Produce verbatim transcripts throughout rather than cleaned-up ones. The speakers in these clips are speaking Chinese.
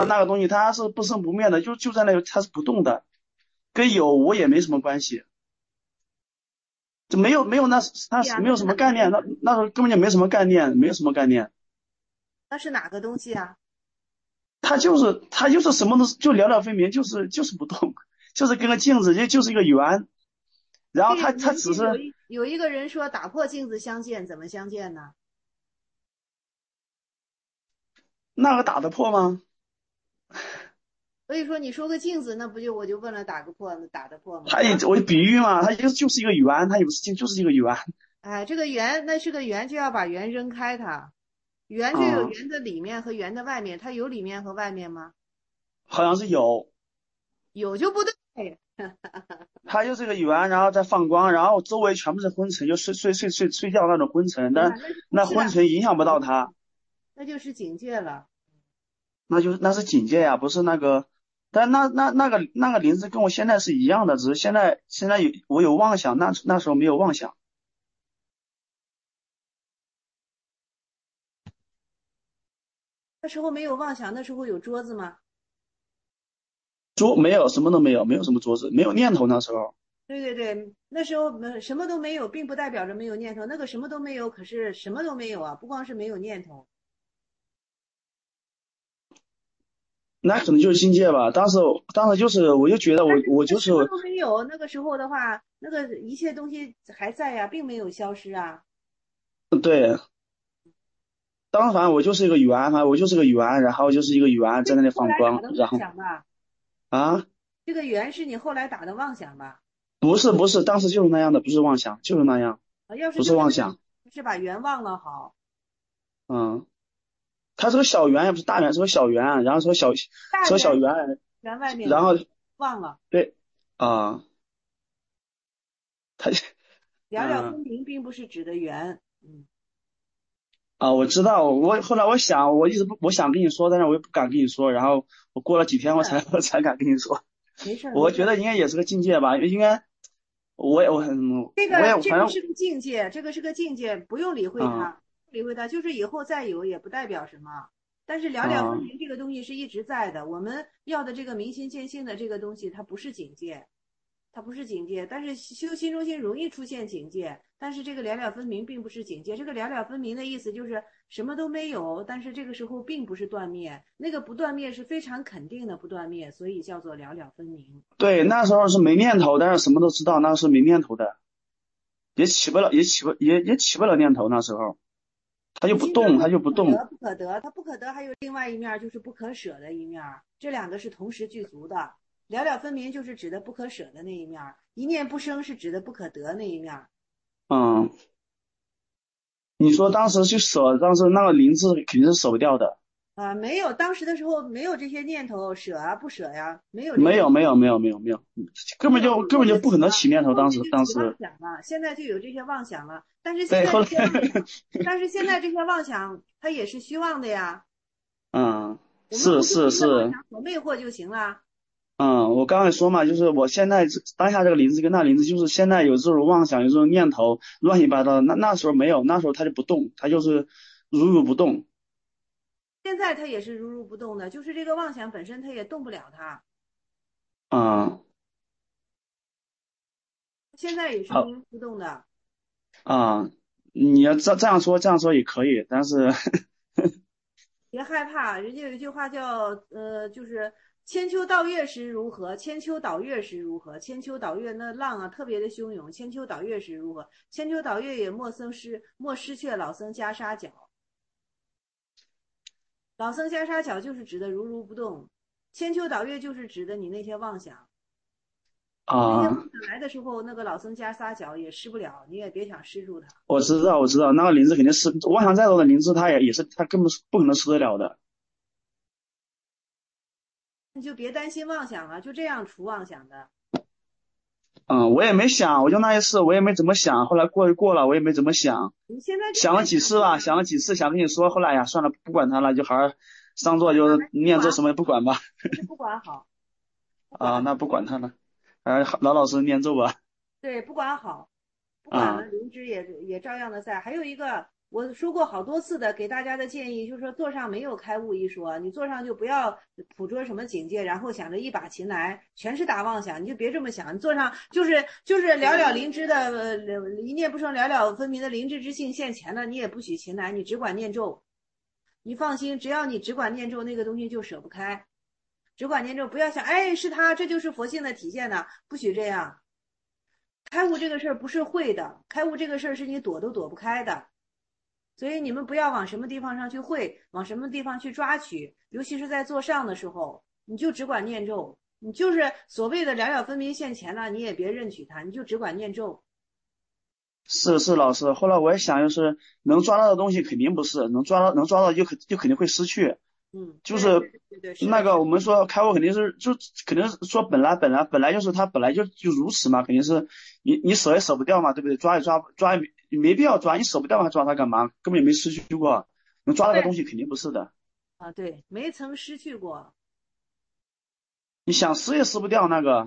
那个东西它是不生不灭的，就就在那它是不动的，跟有我也没什么关系，就没有没有那它对呀， 没有什那是哪么概念，那那时候根本就没什么概念，没有什么概念， 那是哪个东西啊？ 它就是它就是什么都就寥寥分明，就是就是不动，就是跟个镜子就就是一个圆，然后对呀， 它它人只是家有一有一个人说打破镜子相见，怎么相见呢？ 那个打得破吗？ 所以说你说个镜子，那不就我就问了打个破，打得破吗？ 它也我比喻嘛，它就就是一个圆，它也不是镜，就是一个圆哎，这个圆那是个圆，就要把圆扔开它。圆就有啊、 圆的里面和圆的外面，它有里面和外面吗？ 好像是有。 有就不对。 它就是个圆，然后再放光，然后周围全部是灰尘，就睡睡睡睡睡觉那种灰尘，但哎呀，那就不那灰是了， 尘影响不到它， 那就是警戒了。 那就那是警戒呀，不是那个。但那那那个那个林子跟我现在是一样的，只是现在现在有我有妄想，那那时候没有妄想， 那时候没有妄想，那时候有桌子吗？ 桌没有什么都没有，没有什么桌子，没有念头那时候。 对对对，那时候没什么都没有，并不代表着没有念头。那个什么都没有，可是什么都没有啊，不光是没有念头。 那可能就是境界吧。当时当时就是我就觉得我我就是什么都没有，那个时候的话，那个一切东西还在呀，并没有消失啊。 对，当时反正我就是一个圆，反正我就是个圆，然后就是一个圆在那里后放光， 来打的妄然后想吧， 啊。 这个圆是你后来打的妄想吧？ 不是不是，当时就是那样的，不是妄想，就是那样， 啊，要是不是就是那， 妄想。 是把圆忘了好， 嗯，它是个小圆，也不是大圆，是个小圆，然后是个小是个小大圆圆， 圆外面的然后忘了， 对啊，它了了分嗯明并不是指的圆。嗯， 啊，我知道，我后来我想，我一直不我想跟你说，但是我又不敢跟你说，然后我过了几天我才我才敢跟你说， 没事儿没事儿， 我觉得应该也是个境界吧，应该我也我很这我个这也反正个是个境界，这个是个境界，不用理会啊它，不理会它，就是以后再有也不代表什么。但是了了分啊明这个东西是一直在的，我们要的这个明心见性的这个东西，它不是境界，它不是境界。但是修心中心容易出现境界，但是这个了了分明并不是境界。这个了了分明的意思就是什么都没有，但是这个时候并不是断灭，那个不断灭是非常肯定的不断灭，所以叫做了了分明。 对，那时候是没念头，但是什么都知道，那是没念头的，也起不了也起不也也起不了念头，那时候。它就你不动， 经常说它就不动。 不可得，不可得，它不可得还有另外一面，就是不可舍的一面，这两个是同时具足的。了了分明就是指的不可舍的那一面，一念不生是指的不可得那一面。 嗯，你说当时去舍，当时那个灵智肯定是舍不掉的。 啊，没有，当时的时候没有这些念头，舍啊不舍呀，没有这些， 没有，没有，没有，没有，没有，根没有， 本就后根本就不可面就起了， 能起念头。 后当时， 面就起妄当时， 想了，现在就有这些妄想了。但是现对，后来， 在这些妄想，但是现在这些妄想它也是虚妄的呀， 嗯， 我们是不被这些妄是是， 想所魅惑就行了。 嗯，我刚才说嘛，就是我现在这当下这个灵智跟那灵智，就是现在有这种妄想，有这种念头，乱七八糟的。那那时候没有，那时候他就不动，他就是如如不动。 现在它也是如如不动的，就是这个妄想本身它也动不了它， 嗯， 现在也是如好如不动的。 啊，你要这这样说，这样说也可以，但是， 别害怕，人家有一句话叫呃，就是千秋倒月时如何？千秋倒月时如何？千秋倒月那浪啊特别的汹涌，千秋倒月时如何？千秋倒月也莫僧失，莫失却老僧袈裟脚。老僧袈裟脚就是指的如如不动，千秋倒月就是指的你那些妄想。那些妄啊。 想来的时候，那个老僧袈裟脚也失不了，你也别想失住它。 我知道，我知道，那个灵芝肯定是妄想再多的灵芝，它也也是它根本是不可能吃得了的。 你就别担心妄想了，就这样除妄想的。 嗯，我也没想，我就那一次我也没怎么想，后来过就过了，我也没怎么想， 你现在就想了别想了， 几次吧，想了几次想跟你说，后来呀算了，不管它了，就好好上座就不管念咒什么也不管吧。 还是不管好，不啊， 管那不管它了，呃，老老实念咒吧。 对，不管好，不管了， 啊， 灵芝也也照样的在。还有一个我说过好多次的，给大家的建议就是说，座上没有开悟一说，你座上就不要捕捉什么境界，然后想着一把琴来，全是大妄想，你就别这么想。你座上就是就是了了灵芝的，呃，一念不生了了分明的灵芝之性现前了，你也不许琴来，你只管念咒。你放心，只要你只管念咒，那个东西就舍不开。只管念咒，不要想，哎，是他，这就是佛性的体现呢，不许这样。开悟这个事儿不是会的，开悟这个事儿是你躲都躲不开的。所以你们不要往什么地方上去会，往什么地方去抓取，尤其是在做上的时候，你就只管念咒，你就是所谓的了了分明现前了，你也别认取它，你就只管念咒。 是是老师，后来我也想，就是能抓到的东西肯定不是，能抓到能抓到就肯就肯定会失去。 嗯， 就是对对对对， 那个我们说开悟肯定是就肯定是说本来本来本来就是它本来就就如此嘛，肯定是你你舍也舍不掉嘛，对不对？抓也抓抓也没没必要抓，你舍不掉还抓它干嘛？根本也没失去过，能抓到的东西肯定不是的。 啊，对，没曾失去过。 你想撕也撕不掉那个。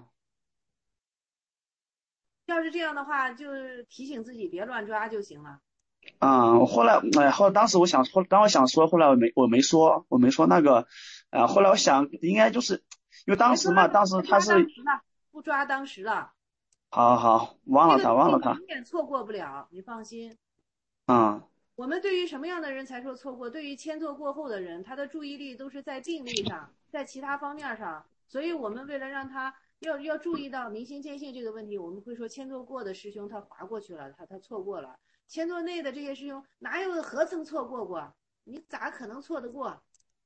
要是这样的话，就提醒自己别乱抓就行了。 啊、我后来哎，后当时我想后当我想说，后来我没我没说我没说那个，啊、后来我想应该就是因为当时嘛，当时他是不抓当时了。 好好好，忘了他忘了他。 永远错过不了，你放心。 啊、嗯， 我们对于什么样的人才说错过？对于迁坐过后的人，他的注意力都是在定力上，在其他方面上。所以我们为了让他要要注意到明心见性这个问题，我们会说迁坐过的师兄他划过去了，他他错过了。迁坐内的这些师兄哪有何曾错过过？你咋可能错得过？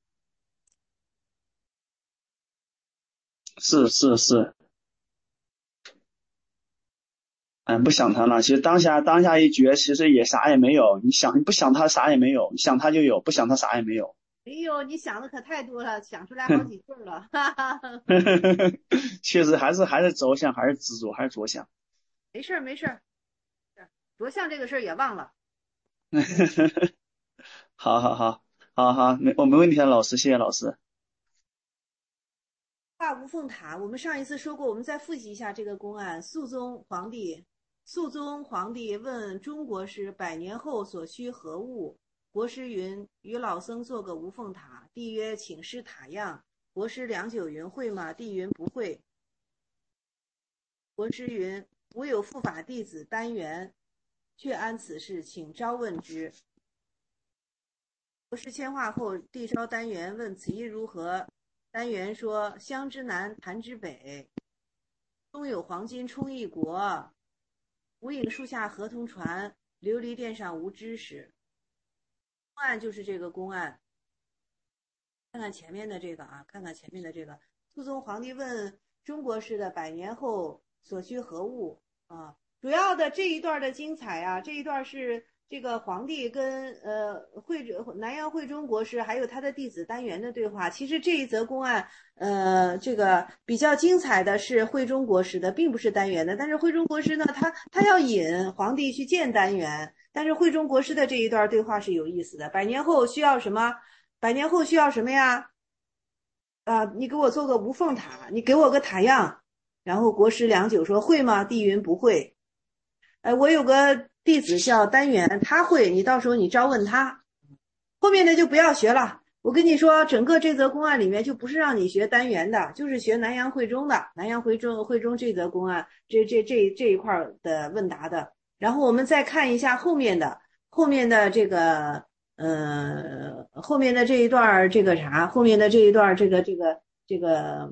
是是是。嗯，不想他了。其实当下当下一觉，其实也啥也没有。你想，你不想他啥也没有，你想他就有，不想他啥也没有。 哎呦，你想的可太多了，想出来好几句了。哈哈。 确实还是还是着想，还是执着，还是着想。 没事没事，着相这个事儿也忘了。 好好好好好，没我没问题了，老师，谢谢老师。 画无凤塔，我们上一次说过，我们再复习一下这个公案。肃宗皇帝，肃宗皇帝问钟国师百年后所需何物？国师云：与老僧做个无凤塔。帝曰：请示塔样。国师良久云：会吗？帝云：不会。国师云：吾有护法弟子丹元，却安此事，请招问之。国师迁化后，帝召丹元问此意如何？丹元说：湘之南，潭之北，东有黄金充一国，无影树下合同船，琉璃殿上无知识。公案就是这个公案。看看前面的这个啊，看看前面的这个。肃宗皇帝问中国式的百年后所需何物啊？主要的这一段的精彩啊，这一段是这个皇帝跟呃惠南阳惠中国师还有他的弟子丹元的对话。其实这一则公案，呃，这个比较精彩的是惠中国师的，并不是丹元的。但是惠中国师呢，他他要引皇帝去见丹元，但是惠中国师的这一段对话是有意思的。百年后需要什么？百年后需要什么呀？啊，你给我做个无凤塔，你给我个塔样。然后国师良久说：会吗？帝云：不会。哎，我有个弟子叫丹元，他会，你到时候你招问他。后面的就不要学了。我跟你说，整个这则公案里面就不是让你学丹元的，就是学南阳惠中的。南阳惠中惠中这则公案，这这这这一块的问答的。然后我们再看一下后面的，后面的这个。呃，后面的这一段这个啥，后面的这一段这个这个这个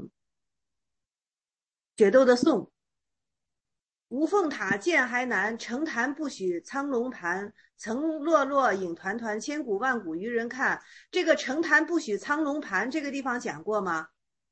决斗的颂，无凤塔见还难，城坛不许苍龙盘，曾落落影团团，千古万古愚人看。这个城坛不许苍龙盘这个地方讲过吗？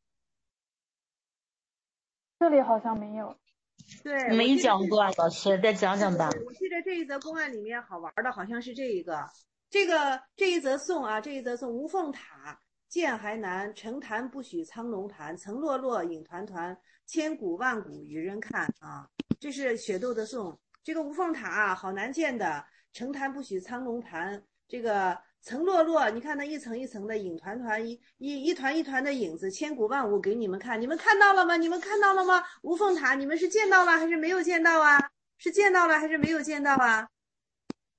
这里好像没有。 对， 没讲过啊，老师再讲讲吧。 我记得这一则公案里面好玩的好像是这一个。这个这一则颂啊，这一则颂，无凤塔见还难，城坛不许苍龙盘，曾落落影团团，千古万古愚人看啊。这是雪窦的颂。这个无凤塔啊，好难见的，城坛不许苍龙盘，这个曾落落，你看那一层一层的影团团，一一一团一团的影子，千古万古给你们看，你们看到了吗？你们看到了吗？无凤塔，你们是见到了还是没有见到啊？是见到了还是没有见到啊？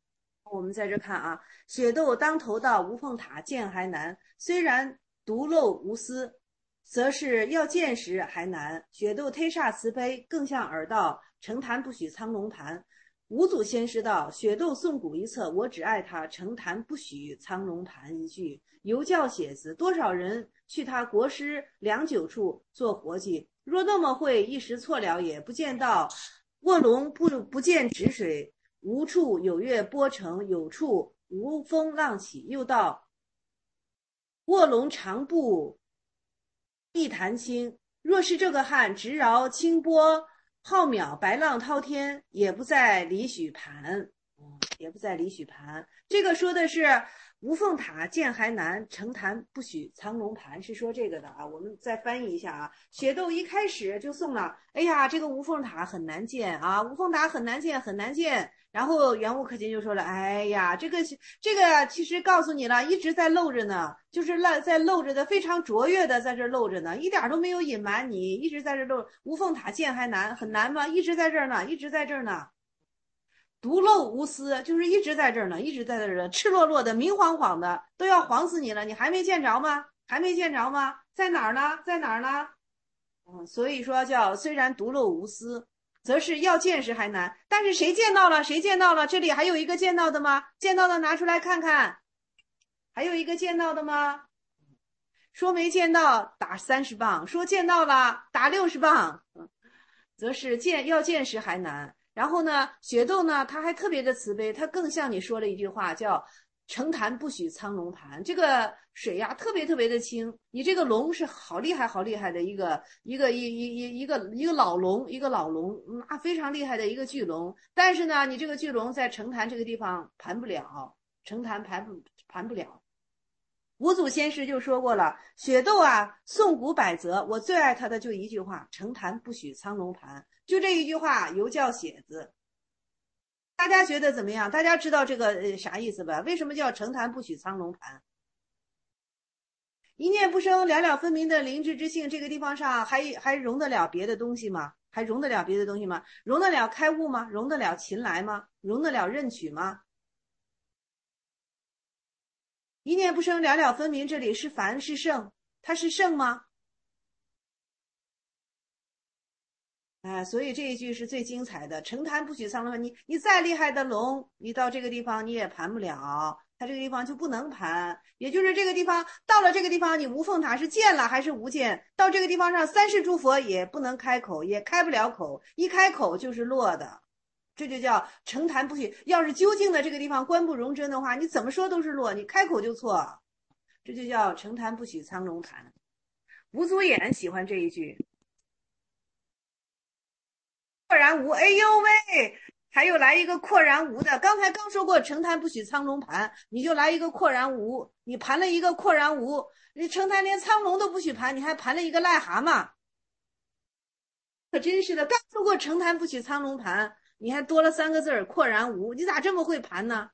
我们在这看啊，雪窦当头到无凤塔见还难，虽然独漏无私，则是要见时还难。雪窦忒煞慈悲，更向尔道，诚谈不许苍龙盘。五祖先师道，雪窦诵古一册，我只爱他，诚谈不许苍龙盘一句。犹教写子，多少人去他国师良久处做活计，若那么会，一时错了也。不见道，卧龙不不见止水，无处有月波成，有处无风浪起。又道，卧龙长步一潭清，若是这个汉，直饶清波浩渺，白浪滔天，也不在李许盘，也不在李许盘。这个说的是无凤塔见还难，诚谈不许苍龙盘，是说这个的啊。我们再翻译一下啊。雪窦一开始就送了，哎呀，这个无凤塔很难见啊，无凤塔很难见，很难见。然后圆悟克勤就说了，哎呀，这个这个其实告诉你了，一直在露着呢，就是在露着的，非常卓越的在这露着呢，一点都没有隐瞒你，一直在这露。无凤塔见还难，很难吗？一直在这儿呢，一直在这儿呢。独漏无私，就是一直在这儿呢，一直在这儿呢，赤裸裸的，明晃晃的，都要晃死你了，你还没见着吗？还没见着吗？在哪儿呢？在哪儿呢？嗯，所以说叫虽然独漏无私，则是要见时还难。但是谁见到了？谁见到了？这里还有一个见到的吗？见到的拿出来看看，还有一个见到的吗？说没见到打三十磅，说见到了打六十磅，则是见要见时还难。然后呢，雪窦呢，他还特别的慈悲，他更向你说了一句话，叫诚谈不许苍龙盘。这个水呀，特别特别的清，你这个龙是好厉害好厉害的一个一个一一一一个一个老龙，一个老龙，那非常厉害的一个巨龙。但是呢，你这个巨龙在诚谈这个地方盘不了，诚谈盘不盘不了。五祖先师就说过了，雪窦啊，诵古百则，我最爱他的就一句话，诚谈不许苍龙盘。就这一句话，犹教写子。大家觉得怎么样？大家知道这个、呃、啥意思吧？为什么叫诚谈不许苍龙盘？一念不生，了了分明的灵智之性，这个地方上还还容得了别的东西吗？还容得了别的东西吗？容得了开悟吗？容得了勤来吗？容得了任取吗？一念不生，了了分明，这里是凡是圣，它是圣吗？哎，所以这一句是最精彩的。诚谈不许苍龙盘，你你再厉害的龙，你到这个地方你也盘不了，它这个地方就不能盘。也就是这个地方到了这个地方，你无凤塔是见了还是无见？到这个地方上，三世诸佛也不能开口，也开不了口，一开口就是落的。这就叫诚谈不许。要是究竟的这个地方观不容真的话，你怎么说都是落，你开口就错。这就叫诚谈不许苍龙盘。吴祖衍喜欢这一句。阔然无，哎呦喂，还有来一个阔然无的。刚才刚说过诚谈不许苍龙盘，你就来一个阔然无，你盘了一个阔然无，你诚谈连苍龙都不许盘，你还盘了一个癞蛤蟆，可真是的。刚说过诚谈不许苍龙盘，你还多了三个字儿阔然无，你咋这么会盘呢？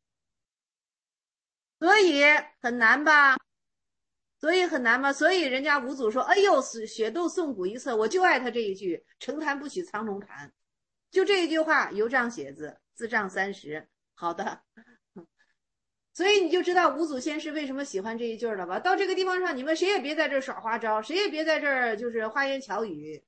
所以很难吧？所以很难吗？所以人家五祖说，哎呦，雪窦诵古一册，我就爱他这一句，诚谈不许苍龙盘。就这一句话，犹仗写字，自仗三十。好的，所以你就知道五祖先师为什么喜欢这一句了吧？到这个地方上，你们谁也别在这耍花招，谁也别在这儿就是花言巧语，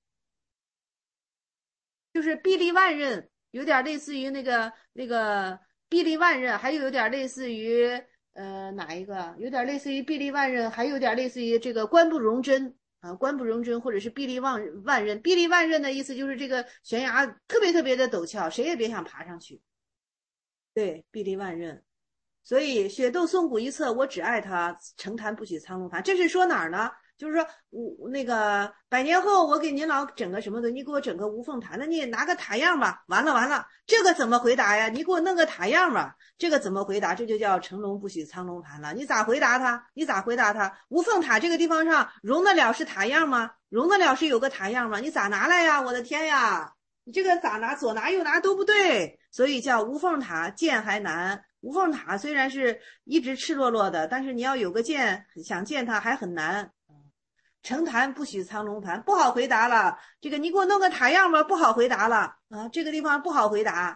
就是臂力万仞，有点类似于那个那个臂力万仞，还有点类似于呃哪一个？有点类似于臂力万仞，还有点类似于这个观不容真。啊，观不容真，或者是臂力万万仞。臂力万仞的意思就是这个悬崖特别特别的陡峭，谁也别想爬上去。对，臂力万仞。所以雪窦诵古一册，我只爱他，诚谈不许苍龙盘。这是说哪儿呢？就是说我那个百年后我给您老整个什么的，你给我整个无凤塔，那你也拿个塔样吧。完了完了，这个怎么回答呀？你给我弄个塔样吧，这个怎么回答？这就叫乘龙不许苍龙盘了。你咋回答他？你咋回答他？无凤塔这个地方上容得了是塔样吗？容得了是有个塔样吗？你咋拿来呀？我的天呀，你这个咋拿？左拿右拿都不对，所以叫无凤塔见还难。无凤塔虽然是一直赤裸裸的，但是你要有个见，想见它还很难。诚谈不许苍龙盘，不好回答了。这个你给我弄个塔样吧，不好回答了啊，这个地方不好回答。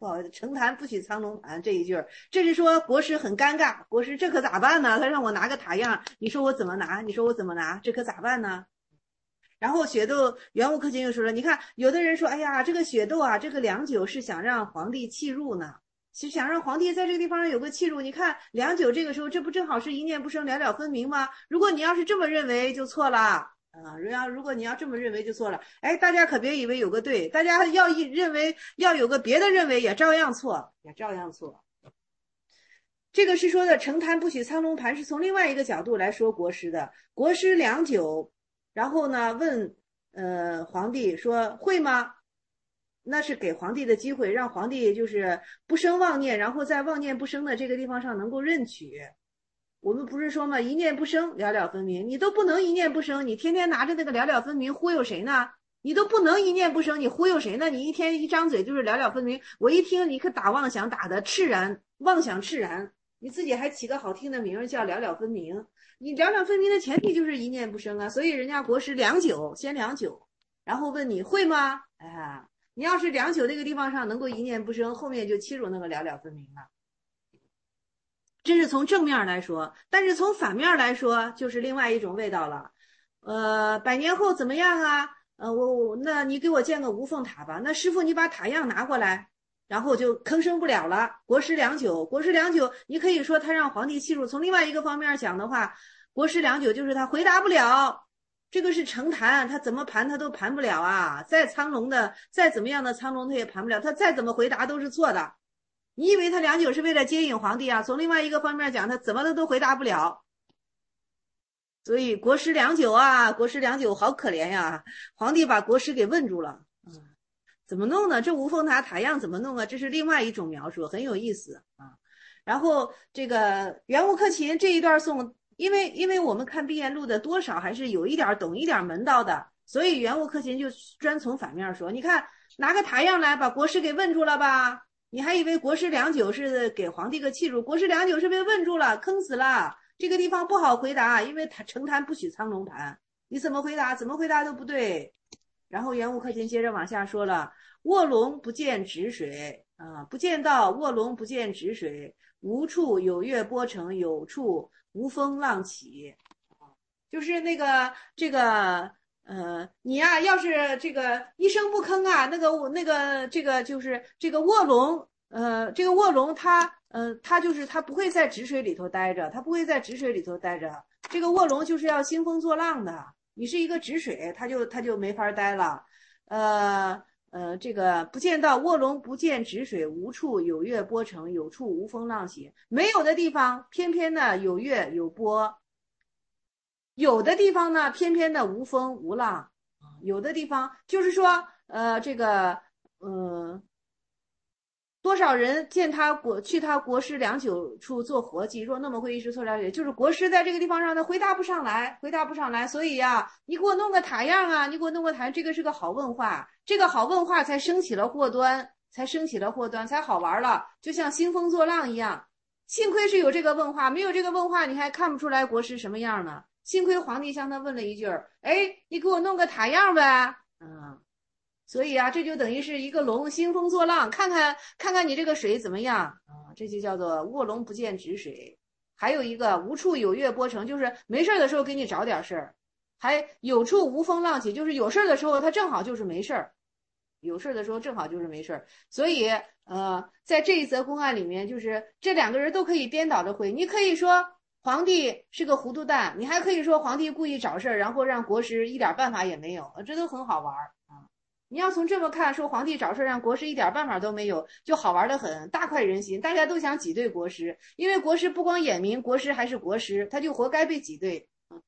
不好意思，澄潭不许苍龙盘这一句，这是说国师很尴尬，国师这可咋办呢？他让我拿个塔样，你说我怎么拿？你说我怎么拿？这可咋办呢？然后雪窦元悟克勤又说了，你看有的人说，哎呀，这个雪窦啊，这个良久是想让皇帝弃入呢，是想让皇帝在这个地方有个弃入。你看良久这个时候，这不正好是一念不生，了了分明吗？如果你要是这么认为，就错了啊！如要如果你要这么认为，就错了。哎，大家可别以为有个对，大家要一认为要有个别的认为，也照样错，也照样错。这个是说的澄潭不许苍龙盘，是从另外一个角度来说国师的。国师良久。然后呢，问呃皇帝说会吗？那是给皇帝的机会，让皇帝就是不生妄念，然后在妄念不生的这个地方上能够认取。我们不是说嘛，一念不生，了了分明。你都不能一念不生，你天天拿着那个了了分明忽悠谁呢？你都不能一念不生，你忽悠谁呢？你一天一张嘴就是了了分明。我一听你可打妄想打的炽然，妄想炽然，你自己还起个好听的名叫了了分明。你了了分明的前提就是一念不生啊，所以人家国师良久，先良久，然后问你会吗？哎，你要是良久这个地方上能够一念不生，后面就欺辱那个了了分明了。这是从正面来说，但是从反面来说，就是另外一种味道了。呃，百年后怎么样啊？呃，我我那你给我建个无缝塔吧。那师傅，你把塔样拿过来。然后就吭声不了了。国师良久，国师良久，你可以说他让皇帝弃入。从另外一个方面讲的话，国师良久就是他回答不了。这个是澄潭，他怎么盘他都盘不了啊！再苍龙的，再怎么样的苍龙他也盘不了，他再怎么回答都是错的。你以为他良久是为了接引皇帝啊？从另外一个方面讲，他怎么的都回答不了。所以国师良久啊，国师良久好可怜呀！皇帝把国师给问住了。怎么弄呢？这无缝塔塔样怎么弄啊？这是另外一种描述，很有意思啊。然后这个元悟克勤这一段颂，因为因为我们看毕彦录的多少还是有一点懂一点门道的，所以元悟克勤就专从反面说。你看拿个塔样来把国师给问住了吧？你还以为国师良久是给皇帝个弃辱，国师良久是被问住了，坑死了。这个地方不好回答，因为澄潭不许苍龙盘，你怎么回答？怎么回答都不对。然后元悟克勤接着往下说了，卧龙不见止水啊，不见道，卧龙不见止水，无处有月波成，有处无风浪起。就是那个这个呃，你呀、啊，要是这个一声不吭啊，那个那个这个就是这个卧龙，呃，这个卧龙它呃，它就是它不会在止水里头待着，它不会在止水里头待着。这个卧龙就是要兴风作浪的。你是一个止水，他就他就没法待了，呃呃，这个不见道，卧龙不见止水，无处有月波成，有处无风浪起。没有的地方，偏偏的有月有波；有的地方呢，偏偏的无风无浪。有的地方就是说，呃，这个，嗯、呃。多少人见他国去他国师良久处做活计，若那么会一时错了解，就是国师在这个地方上他回答不上来，回答不上来，所以呀、啊，你给我弄个塔样啊，你给我弄个塔，这个是个好问话，这个好问话才升起了祸端，才升起了祸端，才好玩了，就像兴风作浪一样。幸亏是有这个问话，没有这个问话，你还看不出来国师什么样呢。幸亏皇帝向他问了一句，哎，你给我弄个塔样呗，嗯。所以啊，这就等于是一个龙兴风作浪，看看看看你这个水怎么样啊？这就叫做卧龙不见止水。还有一个无处有月波成，就是没事的时候给你找点事儿；还有处无风浪起，就是有事的时候他正好就是没事儿，有事的时候正好就是没事儿。所以呃，在这一则公案里面，就是这两个人都可以颠倒着回。你可以说皇帝是个糊涂蛋，你还可以说皇帝故意找事儿，然后让国师一点办法也没有，这都很好玩啊。你要从这么看，说皇帝找事让国师一点办法都没有，就好玩得很，大快人心，大家都想挤兑国师，因为国师不光眼明，国师还是国师，他就活该被挤兑。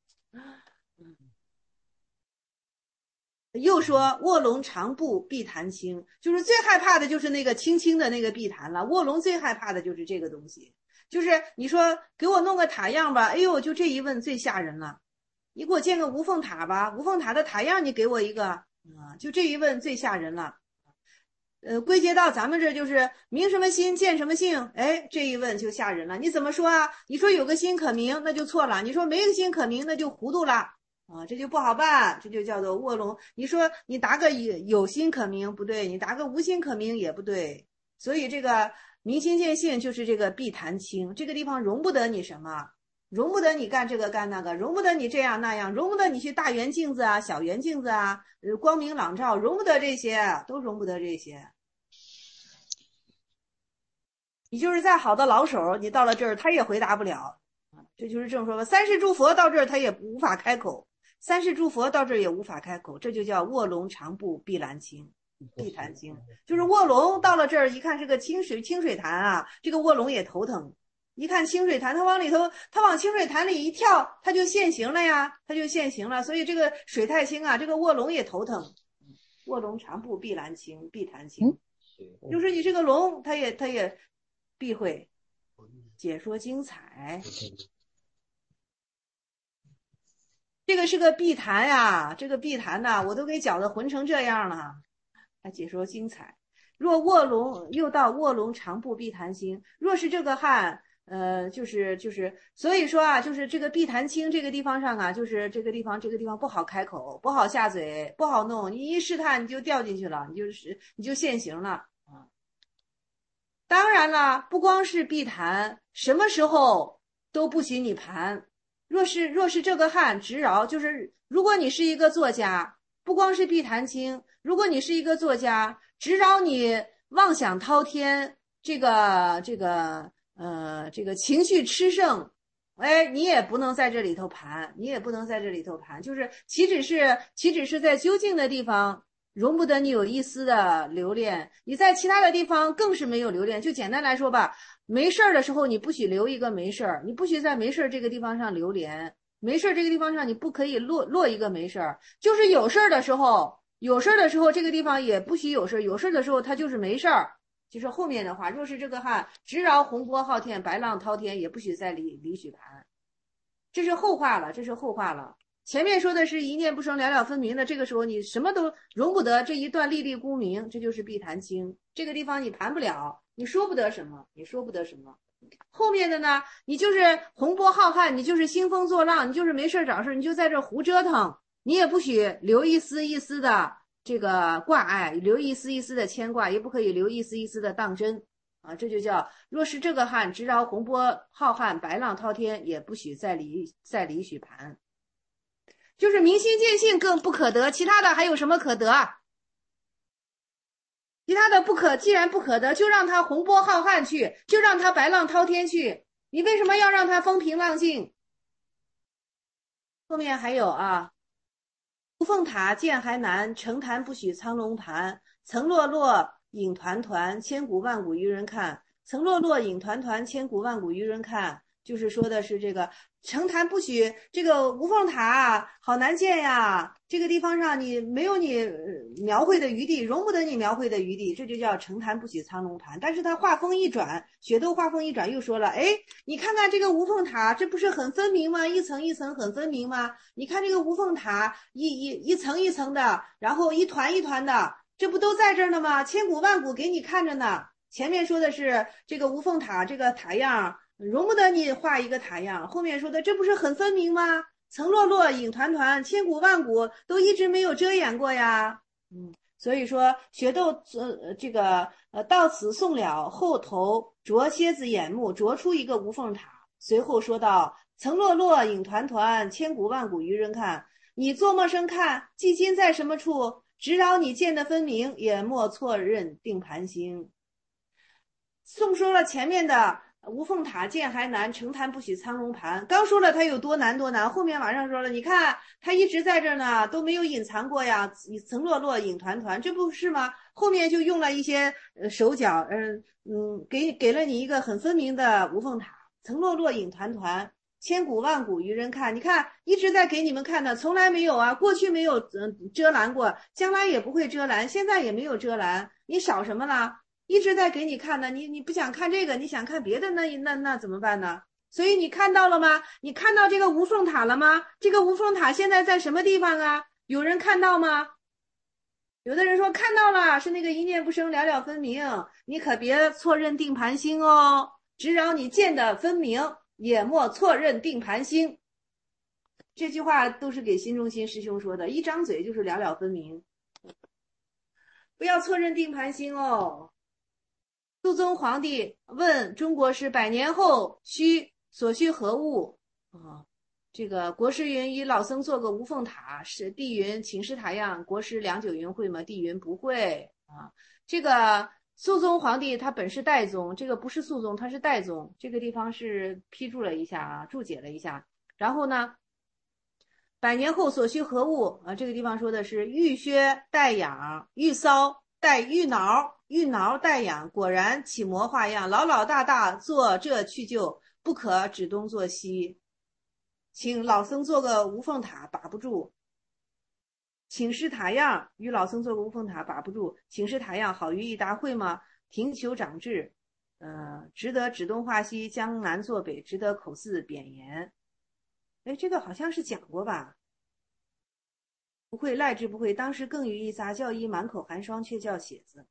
又说卧龙长步碧潭青，就是最害怕的就是那个青青的那个碧潭了。卧龙最害怕的就是这个东西，就是你说给我弄个塔样吧，哎呦，就这一问最吓人了。你给我建个无缝塔吧，无缝塔的塔样你给我一个。啊，就这一问最吓人了，呃，归结到咱们这就是明什么心见什么性，哎，这一问就吓人了。你怎么说啊？你说有个心可明，那就错了；你说没个心可明，那就糊涂了啊，这就不好办，这就叫做卧龙。你说你答个有有心可明不对，你答个无心可明也不对， 所以这个明心见性就是这个碧潭清，这个地方容不得你什么，容不得你干这个干那个，容不得你这样那样，容不得你去大圆镜子啊、小圆镜子啊、光明朗照，容不得这些，都容不得这些。你就是再好的老手，你到了这儿他也回答不了。这就是正说吧，三世诸佛到这儿他也无法开口，三世诸佛到这儿也无法开口，这就叫卧龙长步碧蓝清，碧潭清，就是卧龙到了这儿一看是个清水清水潭啊，这个卧龙也头疼。一看清水潭，他往里头，他往清水潭里一跳，他就现形了呀，他就现形了。所以这个水太清啊，这个卧龙也头疼。卧龙长步碧蓝清，碧潭清，就是你这个龙，他也他也必会解说精彩。这个是个碧潭呀，这个碧潭呐，我都给搅得浑成这样了，还解说精彩。若卧龙又到卧龙长步碧潭清，若是这个汉。呃，就是就是，所以说啊，就是这个碧潭清这个地方上啊，就是这个地方这个地方不好开口，不好下嘴，不好弄。你一试探你就掉进去了，你就是你就现形了啊。当然了，不光是碧潭，什么时候都不许你盘。若是若是这个汉直饶，就是如果你是一个作家，不光是碧潭清，如果你是一个作家，直饶你妄想滔天，这个这个。呃，这个情绪吃盛，哎，你也不能在这里头盘，你也不能在这里头盘，就是岂止是岂止是在究竟的地方容不得你有一丝的留恋，你在其他的地方更是没有留恋。就简单来说吧，没事儿的时候你不许留一个没事儿，你不许在没事儿这个地方上留连，没事儿这个地方上你不可以落落一个没事儿，就是有事儿的时候，有事儿的时候这个地方也不许有事儿，有事儿的时候它就是没事儿。就是后面的话，若是这个汉直饶洪波浩天，白浪滔天，也不许再离离许盘。这是后话了，这是后话了。前面说的是一念不生，了了分明的，这个时候你什么都容不得，这一段历历功名，这就是碧潭清。这个地方你盘不了，你说不得什么，你说不得什么。后面的呢，你就是洪波浩瀚，你就是兴风作浪，你就是没事找事，你就在这胡折腾，你也不许留一丝一丝的。这个挂碍，留一丝一丝的牵挂，也不可以留一丝一丝的当真啊！这就叫若是这个汉直饶洪波浩瀚，白浪滔天，也不许再离再离许盘。就是明心见性更不可得，其他的还有什么可得？其他的不可，既然不可得，就让他洪波浩瀚去，就让他白浪滔天去。你为什么要让他风平浪静？后面还有啊。无凤塔见还难，城坛不许苍龙盘。曾落落影团团，千古万古愚人看。曾落落影团团，千古万古愚人看。就是说的是这个城坛不许，这个无凤塔好难见呀。这个地方上你没有你描绘的余地，容不得你描绘的余地，这就叫城坛不许苍龙盘。但是他话锋一转，雪窦话锋一转，又说了，哎，你看看这个无凤塔，这不是很分明吗？一层一层很分明吗？你看这个无凤塔，一一一层一层的，然后一团一团的，这不都在这儿呢吗？千古万古给你看着呢。前面说的是这个无凤塔这个塔样容不得你画一个塔样，后面说的这不是很分明吗？曾落落影团团，千古万古都一直没有遮掩过呀。嗯，所以说雪窦呃这个呃到此送了，后头啄蝎子眼目，啄出一个无凤塔，随后说道：曾落落影团团，千古万古愚人看。你做陌生看，既今在什么处？直饶你见得分明，也莫错认定盘星。宋说了前面的无凤塔见还难，城坛不许苍龙盘。刚说了它有多难多难，后面马上说了，你看它一直在这儿呢，都没有隐藏过呀。曾落落影团团，这不是吗？后面就用了一些呃手脚，嗯嗯，给给了你一个很分明的无凤塔。曾落落影团团，千古万古愚人看。你看一直在给你们看的，从来没有啊，过去没有嗯遮拦过，将来也不会遮拦，现在也没有遮拦，你少什么了？一直在给你看呢，你你不想看这个，你想看别的，那那那怎么办呢？所以你看到了吗？你看到这个无凤塔了吗？这个无凤塔现在在什么地方啊？有人看到吗？有的人说看到了，是那个一念不生，了了分明。你可别错认定盘星哦，只饶你见得分明，也莫错认定盘星。这句话都是给新中心师兄说的，一张嘴就是了了分明，不要错认定盘星哦。 肃宗皇帝问中国师百年后需所需何物啊？这个国师云：与老僧做个无缝塔。是帝云：请示塔样。国师良久云：会吗？帝云：不会啊。这个肃宗皇帝他本是代宗，这个不是肃宗，他是代宗。这个地方是批注了一下啊，注解了一下。然后呢，百年后所需何物啊？这个地方说的是玉靴带养，玉搔带玉挠，玉挠带养。果然起模画样，老老大大做这去就，不可指东做西。请老僧做个无缝塔，把不住。请示塔样，与老僧做个无缝塔，把不住。请示塔样，好于一答，会吗？庭求长智，呃，值得指东画西，江南坐北，值得口似扁言。哎，这个好像是讲过吧？不会，赖之不会。当时更于一撒，教一满口寒霜，却叫写字。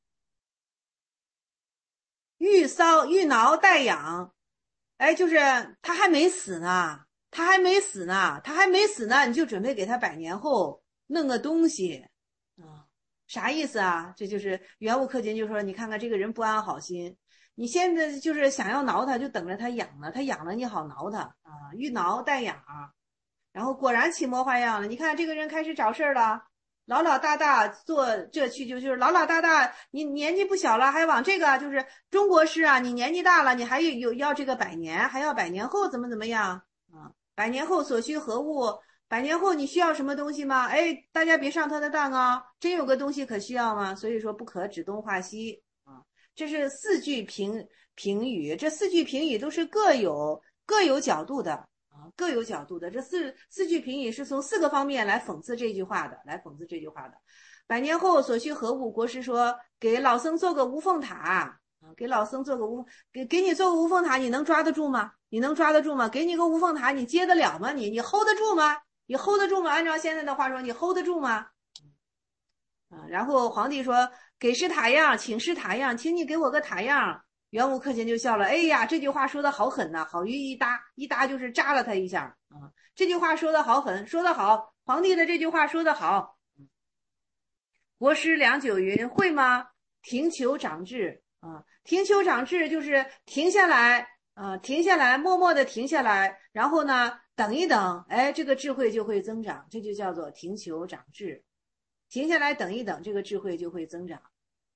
玉搔玉挠带养，哎，就是他还没死呢，他还没死呢，他还没死呢，你就准备给他百年后弄个东西啊？啥意思啊？这就是元悟克勤就说，你看看这个人不安好心，你现在就是想要挠他，就等着他痒了，他痒了你好挠他啊。玉挠带痒，然后果然起模花样了。你看这个人开始找事儿了，老老大大做这去就就是老老大大，你年纪不小了，还往这个就是中国诗啊，你年纪大了，你还有有要这个百年，还要百年后怎么怎么样啊？百年后所需何物？百年后你需要什么东西吗？哎，大家别上他的当啊！真有个东西可需要吗？所以说不可指东画西啊。这是四句评评语，这四句评语都是各有各有角度的啊，各有角度的。这四四句评语是从四个方面来讽刺这句话的，来讽刺这句话的。百年后所需何物？国师说给老僧做个无缝塔啊，给老僧做个无给给你做个无缝塔，你能抓得住吗？你能抓得住吗？给你个无缝塔，你接得了吗？你你 hold 得住吗？你 hold 得住吗？按照现在的话说，你 hold 得住吗？啊，然后皇帝说给示塔样，请示塔样，请你给我个塔样。元悟克勤就笑了，哎呀，这句话说的好狠呐、啊！好于一搭，一搭就是扎了他一下啊。这句话说的好狠，说的好，皇帝的这句话说的好。国师良久云：会吗？停求长智啊，停求长智就是停下来啊，停下来，默默的停下来，然后呢，等一等，哎，这个智慧就会增长，这就叫做停求长智。停下来等一等，这个智慧就会增长。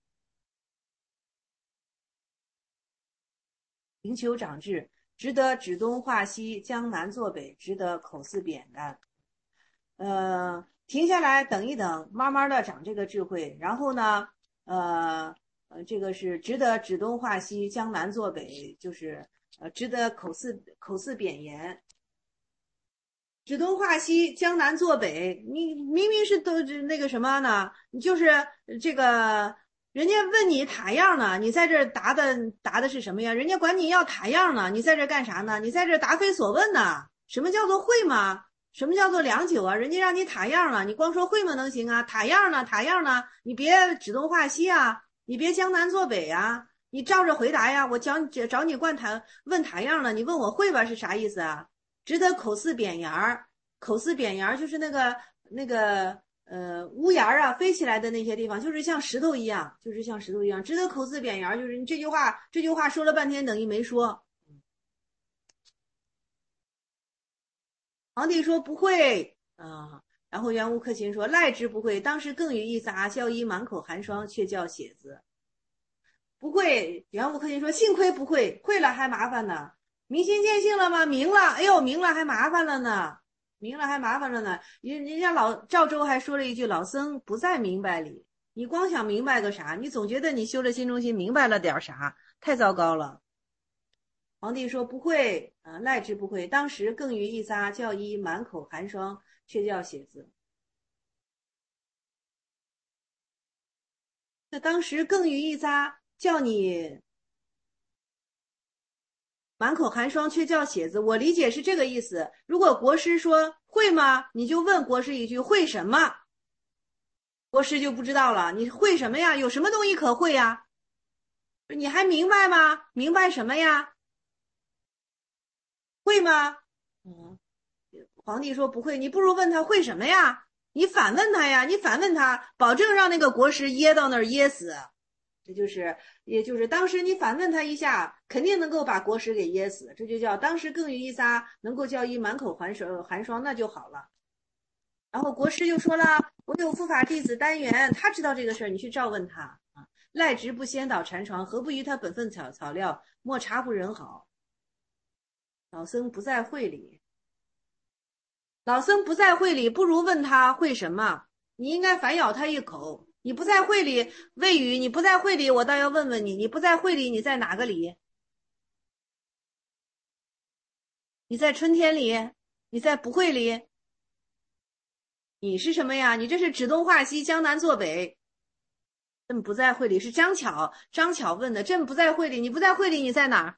停求长智，值得指东画西，江南坐北，值得口似扁担。呃，停下来等一等，慢慢的长这个智慧，然后呢，呃呃，这个是值得指东画西，江南坐北，就是呃，值得口似口似扁言。指东画西，江南坐北，你明明是都那个什么呢？你就是这个，人家问你塔样呢，你在这答的答的是什么呀？人家管你要塔样呢，你在这干啥呢？你在这答非所问呢？什么叫做会吗？什么叫做良久啊？人家让你塔样了，你光说会吗能行啊？塔样呢？塔样呢？你别指东画西啊，你别江南坐北啊，你照着回答呀。我找你找你灌塔问塔样了，你问我会吧是啥意思啊？值得口似扁檐儿，口似扁檐儿就是那个那个呃屋檐啊，飞起来的那些地方，就是像石头一样，就是像石头一样。值得口似扁檐儿，就是你这句话这句话说了半天等于没说。皇帝说不会啊，然后元悟克勤说赖之不会，当时更语一撒，教一满口寒霜，却叫写字。不会，元悟克勤说幸亏不会，会了还麻烦呢。明心见性了吗？明了，哎呦，明了还麻烦了呢，明了还麻烦了呢。人人家老赵州还说了一句：“老僧不在明白里。”你光想明白个啥？你总觉得你修了心中心，明白了点啥？太糟糕了。皇帝说不会啊，赖之不会。当时更于一撒，教一满口寒霜，却叫写字。那当时更于一撒，叫你满口寒霜却叫写字，我理解是这个意思。如果国师说会吗，你就问国师一句会什么，国师就不知道了。你会什么呀？有什么东西可会呀？你还明白吗？明白什么呀？会吗？嗯，皇帝说不会，你不如问他会什么呀？你反问他呀，你反问他，保证让那个国师噎到那儿噎死。 这就是也就是当时你反问他一下，肯定能够把国师给噎死，这就叫当时更于一撒，能够叫一满口寒霜寒霜，那就好了。然后国师就说了，我有护法弟子丹元，他知道这个事儿，你去照问他啊。赖直不先导禅床，何不于他本分草草料，莫察乎人好。老僧不在会里，老僧不在会里，不如问他会什么？你应该反咬他一口。你不在会里，谓语你不在会里，我倒要问问你，你不在会里，你在哪个里？你在春天里？你在不会里？你是什么呀？你这是指东画西，江南坐北。朕不在会里，是张巧，张巧问的。朕不在会里，你不在会里，你在哪儿？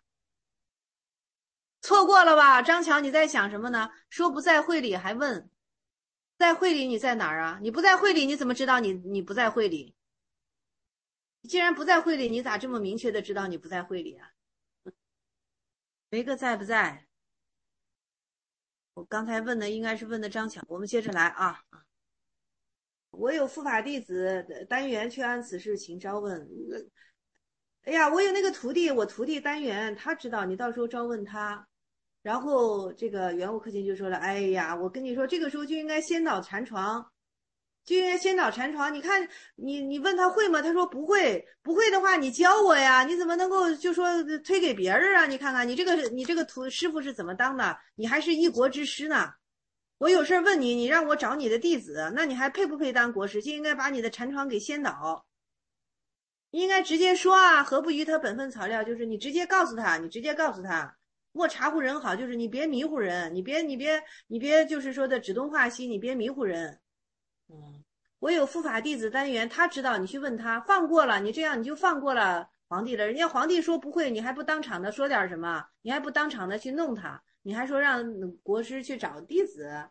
错过了吧？张巧，你在想什么呢？说不在会里还问，在会里你在哪儿啊？你不在会里，你怎么知道你你不在会里？既然不在会里，你咋这么明确的知道你不在会里啊？没个在不在？我刚才问的应该是问的张巧，我们接着来啊。我有护法弟子丹元，却按此事请招问。哎呀，我有那个徒弟，我徒弟丹元，他知道，你到时候招问他。然后这个元悟克勤就说了，哎呀，我跟你说，这个时候就应该先导禅床，就应该先导禅床。你看，你你问他会吗？他说不会，不会的话你教我呀，你怎么能够就说推给别人啊？你看看你这个你这个徒师傅是怎么当的？你还是一国之师呢。我有事问你，你让我找你的弟子，那你还配不配当国师？就应该把你的禅床给先导。你应该直接说啊，何不于他本分草料？就是你直接告诉他，你直接告诉他，莫察乎人好，就是你别迷糊人，你别你别你别就是说的指东画西，你别迷糊人。嗯，我有护法弟子丹元，他知道，你去问他，放过了你，这样你就放过了皇帝了。人家皇帝说不会，你还不当场的说点什么？你还不当场的去弄他？你还说让国师去找弟子，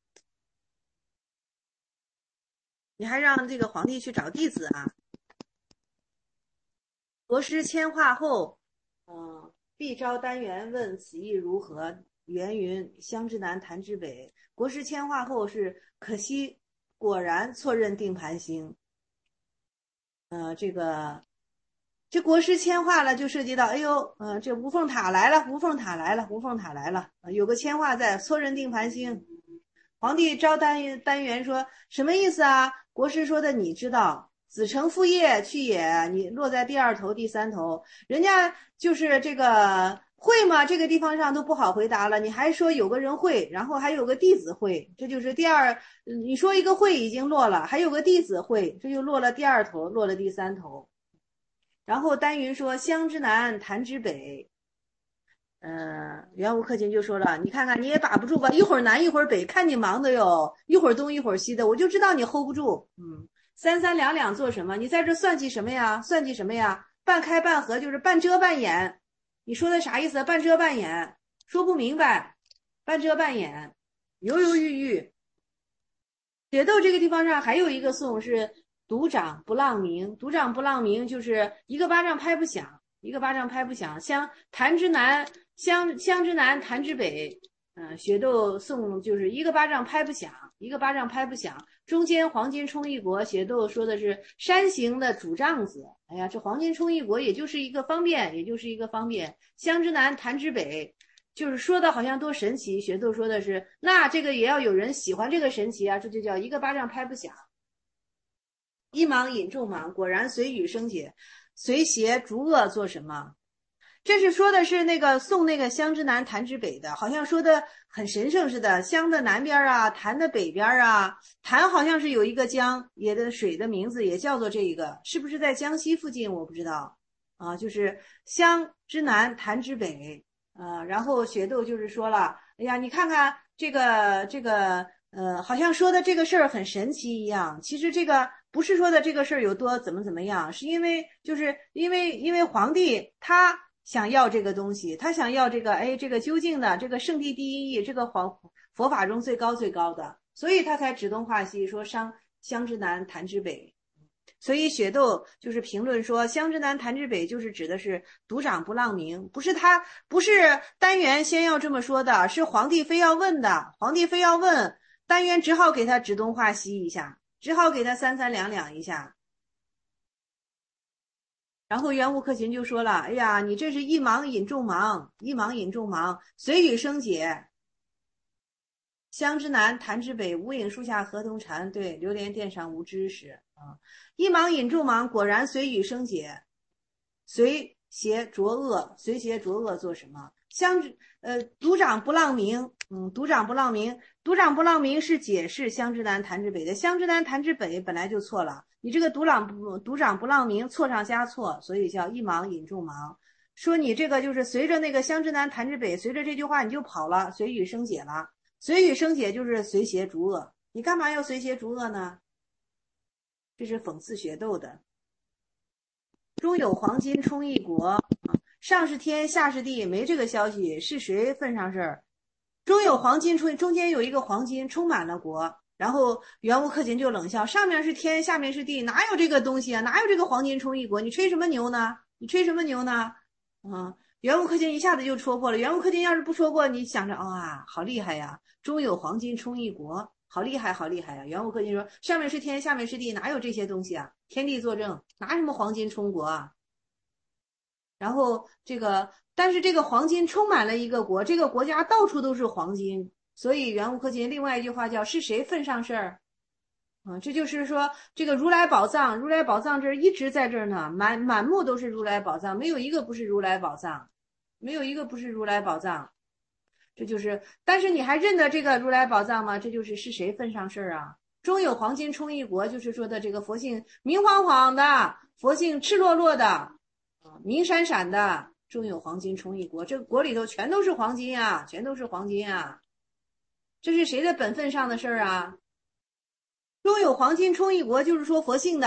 你还让这个皇帝去找弟子啊？国师迁化后，嗯、呃，必招丹元问此意如何？元云：湘之南，潭之北。国师迁化后是可惜，果然错认定盘星。呃，这个这国师迁化了，就涉及到，哎呦，呃，这无缝塔来了，无缝塔来了，无缝塔来了，呃、有个迁化在，错认定盘星。皇帝招丹丹元说什么意思啊？国师说的你知道。子承父业去也，你落在第二头第三头，人家就是这个会吗？这个地方上都不好回答了，你还说有个人会，然后还有个弟子会，这就是第二，你说一个会已经落了，还有个弟子会，这就落了第二头，落了第三头。然后丹云说湘之南，潭之北。嗯，元悟克勤就说了，你看看你也把不住吧，一会儿南一会儿北，看你忙的哟，一会儿东一会儿西的，我就知道你 hold 不住。嗯。三三两两做什么？你在这算计什么呀？算计什么呀？半开半合就是半遮半掩。你说的啥意思？半遮半掩，说不明白。半遮半掩，犹犹豫豫。决斗这个地方上还有一个颂是独掌不浪鸣，独掌不浪鸣就是一个巴掌拍不响，一个巴掌拍不响。湘潭之南，湘湘之南，潭之北。嗯、呃，决斗颂就是一个巴掌拍不响，一个巴掌拍不响。中间黄金冲一国，写斗说的是山形的主丈子。哎呀，这黄金冲一国也就是一个方便，也就是一个方便。湘之南，潭之北，就是说的好像多神奇。学斗说的是，那这个也要有人喜欢这个神奇啊，这就叫一个巴掌拍不响。一忙引众忙，果然随雨生解，随邪逐恶做什么？这是说的是那个送那个湘之南潭之北的，好像说的很神圣似的。湘的南边啊，潭的北边啊，潭好像是有一个江，也的水的名字也叫做这一个，是不是在江西附近？我不知道啊，就是湘之南潭之北啊。然后雪豆就是说了，哎呀，你看看这个这个呃，好像说的这个事儿很神奇一样，其实这个不是说的这个事儿有多怎么怎么样，是因为就是因为因为皇帝他想要这个东西，他想要这个，哎，这个究竟的这个圣地第一义，这个皇佛法中最高最高的，所以他才指东画西，说湘湘之南，潭之北。所以雪豆就是评论说，湘之南，潭之北就是指的是独掌不浪鸣，不是他，不是丹元先要这么说的，是皇帝非要问的，皇帝非要问，丹元只好给他指东画西一下，只好给他三三两两一下。 然后袁无克勤就说了，哎呀，你这是一盲引众盲，一盲引众盲，随语生解。香之南，潭之北，无影树下何同禅。对，流连殿上无知识啊！一盲引众盲，果然随语生解，随邪浊恶，随邪浊恶做什么？香之呃，独掌不浪明，嗯，独掌不浪明，独掌不浪明是解释香之南，潭之北的。香之南，潭之北本来就错了，你这个独掌不独掌不浪明，错上加错，所以叫一盲引众盲。说你这个就是随着那个香之南，潭之北，随着这句话你就跑了，随语生解了。随语生解就是随邪逐恶，你干嘛要随邪逐恶呢？这是讽刺学斗的。中有黄金充一国，上是天下是地，没这个消息，是谁份上事儿？中有黄金充，中间有一个黄金充满了国，然后袁无克勤就冷笑，上面是天，下面是地，哪有这个东西啊？哪有这个黄金充一国？你吹什么牛呢？你吹什么牛呢？嗯，袁无克勤一下子就戳破了。袁无克勤要是不戳破，你想着啊、哦，好厉害呀！中有黄金充一国，好厉害，好厉害呀！袁无克勤说：“上面是天，下面是地，哪有这些东西啊？天地作证，拿什么黄金充国啊？”然后这个，但是这个黄金充满了一个国，这个国家到处都是黄金，所以袁无克勤另外一句话叫“是谁份上事儿”。啊，这就是说，这个如来宝藏，如来宝藏这儿一直在这儿呢，满满目都是如来宝藏，没有一个不是如来宝藏，没有一个不是如来宝藏。这就是，但是你还认得这个如来宝藏吗？这就是是谁份上事儿啊？中有黄金充一国，就是说的这个佛性明晃晃的，佛性赤裸裸的，啊，明闪闪的，中有黄金充一国，这个国里头全都是黄金啊，全都是黄金啊，这是谁的本分上的事儿啊？中有黄金充一国，就是说佛性的，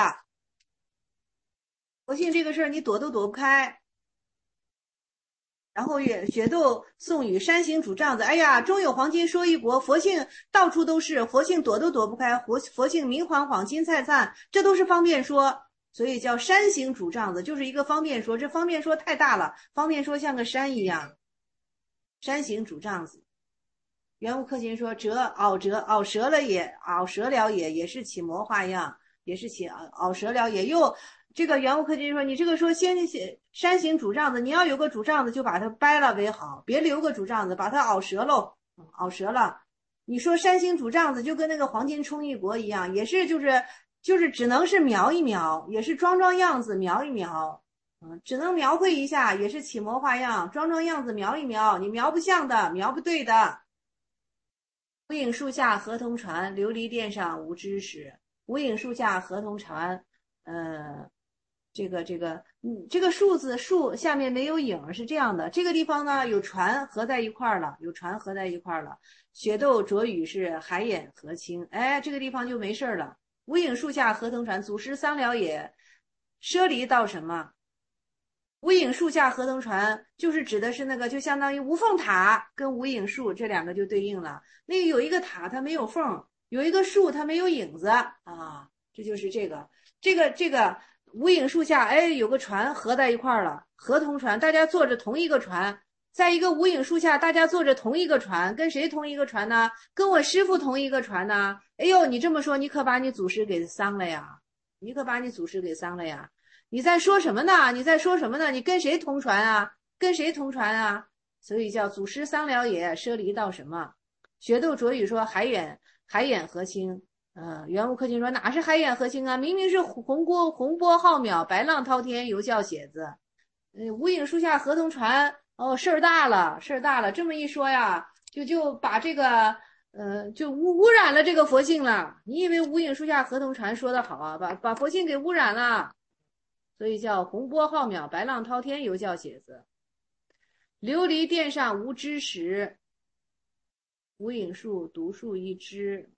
佛性这个事儿你躲都躲不开。然后雪窦宋语山行主帐子，哎呀，中有黄金说一国，佛性到处都是，佛性躲都躲不开，佛佛性明晃晃金灿灿，这都是方便说，所以叫山行主帐子，就是一个方便说，这方便说太大了，方便说像个山一样，山行主帐子。袁无克勤说：“折拗折拗折了也，拗折了也，也是起魔花样，也是起拗折了也。”又这个袁无克勤说：“你这个说先写山行主帐子，你要有个主帐子就把它掰了为好，别留个主帐子，把它拗折喽，拗折了。你说山行主帐子就跟那个黄金充一国一样，也是就是就是只能是描一描，也是装装样子描一描。”嗯，只能描绘一下，也是起模花样，装装样子描一描，你描不像的，描不对的。无影树下何同传，琉璃殿上无知识。无影树下何同传，呃，这个这个，嗯，这个树字树下面没有影，是这样的。这个地方呢有船合在一块儿了，有船合在一块儿了。雪窦浊语是海眼何清，哎，这个地方就没事了。无影树下何同传，祖师桑寮也，奢离到什么？无影树下何同传，就是指的是那个，就相当于无缝塔跟无影树这两个就对应了。那个有一个塔它没有缝，有一个树它没有影子啊，这就是这个这个这个无影树下，哎，有个船合在一块儿了，何同传，大家坐着同一个船，在一个无影树下，大家坐着同一个船，跟谁同一个船呢？跟我师父同一个船呢。哎呦，你这么说，你可把你祖师给丧了呀！你可把你祖师给丧了呀！你在说什么呢？你在说什么呢？你跟谁同船啊？跟谁同船啊？所以叫祖师桑寮也，奢离到什么？雪窦浊语说海眼海眼何清，呃，袁无克勤说哪是海眼何清啊？明明是洪波洪波浩渺，白浪滔天，犹叫写子。呃，无影树下何同传，哦，事儿大了，事儿大了。这么一说呀，就就把这个呃，就污污染了这个佛性了。你以为无影树下何同传说的好啊？把把佛性给污染了。所以叫洪波浩渺，白浪滔天，犹叫写子。琉璃殿上无知识，无影树独树一枝。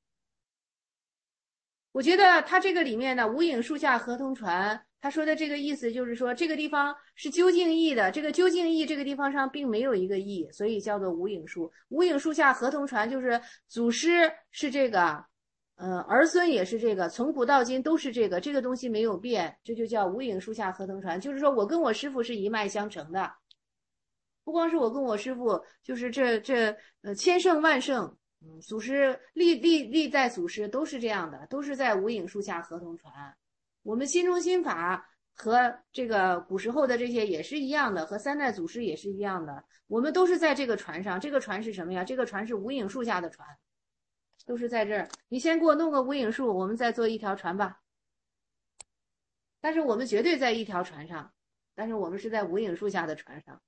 我觉得他这个里面呢，无影树下何同传，他说的这个意思就是说，这个地方是究竟义的，这个究竟义这个地方上并没有一个义，所以叫做无影树。无影树下何同传，就是祖师是这个。呃，儿孙也是这个，从古到今都是这个，这个东西没有变，这就叫无影树下何同传。就是说我跟我师父是一脉相承的，不光是我跟我师父，就是这这呃千圣万圣，嗯，祖师历历历代祖师都是这样的，都是在无影树下何同传。我们心中心法和这个古时候的这些也是一样的，和三代祖师也是一样的。我们都是在这个船上，这个船是什么呀？这个船是无影树下的船，都是在这儿。你先给我弄个无影树，我们再坐一条船吧。但是我们绝对在一条船上，但是我们是在无影树下的船上。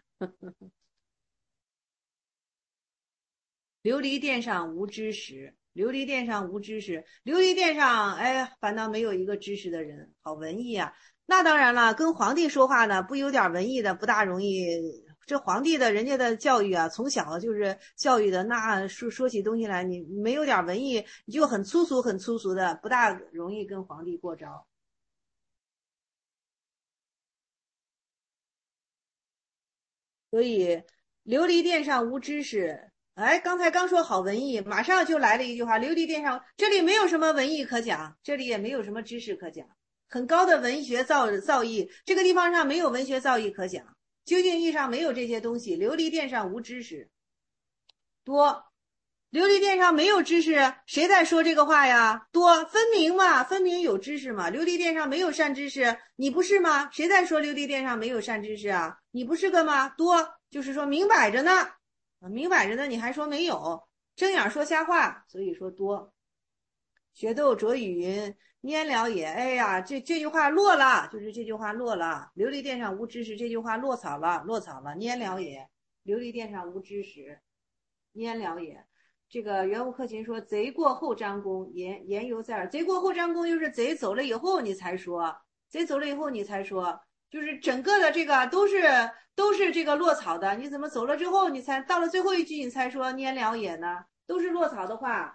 琉璃殿上无知识，琉璃殿上无知识，琉璃殿上，哎，反倒没有一个知识的人，好文艺啊！那当然了，跟皇帝说话呢，不有点文艺的不大容易。这皇帝的人家的教育啊，从小就是教育的，那说说起东西来，你没有点文艺，你就很粗俗，很粗俗的，不大容易跟皇帝过招。所以，琉璃殿上无知识。哎，刚才刚说好文艺，马上就来了一句话：琉璃殿上，这里没有什么文艺可讲，这里也没有什么知识可讲，很高的文学造造诣，这个地方上没有文学造诣可讲，究竟意义上没有这些东西。琉璃殿上无知识，多。琉璃殿上没有知识，谁在说这个话呀？多，分明嘛，分明有知识嘛。琉璃殿上没有善知识，你不是吗？谁在说琉璃殿上没有善知识啊？你不是个吗？多，就是说明摆着呢。明摆着呢，你还说没有，睁眼说瞎话，所以说多。雪窦浊语云：拈了也。哎呀，这这句话落了，就是这句话落了。琉璃殿上无知识，这句话落草了，落草了。拈了也，琉璃殿上无知识，拈了也。这个袁无克勤说：贼过后张公，言言犹在耳。贼过后张公，就是贼走了以后你才说，贼走了以后你才说。就是整个的这个都是都是这个落草的，你怎么走了之后你才到了最后一句你才说拈了也呢？都是落草的话，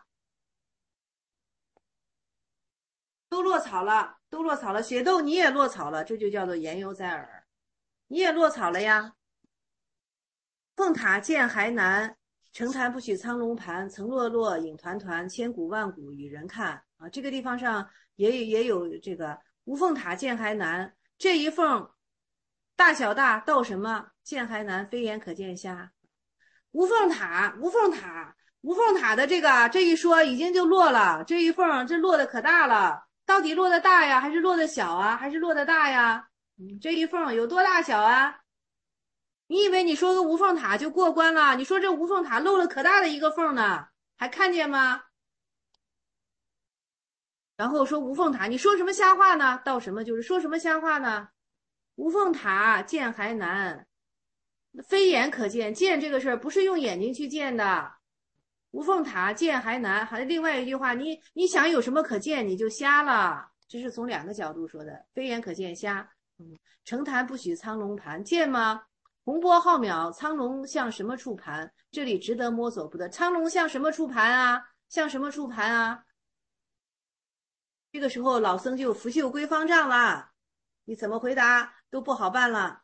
都落草了，都落草了。雪窦你也落草了，这就叫做言犹在耳，你也落草了呀。凤塔见还难，城坛不许苍龙盘，层落落影团团，千古万古与人看啊。这个地方上也也有这个无凤塔见还难。这一凤大小大到什么？见还难，非眼可见瞎。无凤塔，无凤塔，无凤塔的这个这一说已经就落了。这一凤这落的可大了，到底落的大呀，还是落的小啊？还是落的大呀？嗯，这一凤有多大小啊？你以为你说个无凤塔就过关了？你说这无凤塔漏了可大的一个缝呢，还看见吗？然后说无凤塔，你说什么瞎话呢？到什么就是说什么瞎话呢？无凤塔见还难，非眼可见。见这个事儿不是用眼睛去见的。无凤塔见还难，还另外一句话，你你想有什么可见，你就瞎了。这是从两个角度说的，非眼可见瞎。嗯，城坛不许苍龙盘，见吗？洪波浩渺，苍龙向什么处盘？这里值得摸索不得。苍龙向什么处盘啊？向什么处盘啊？这个时候老僧就拂袖归方丈了，你怎么回答都不好办了。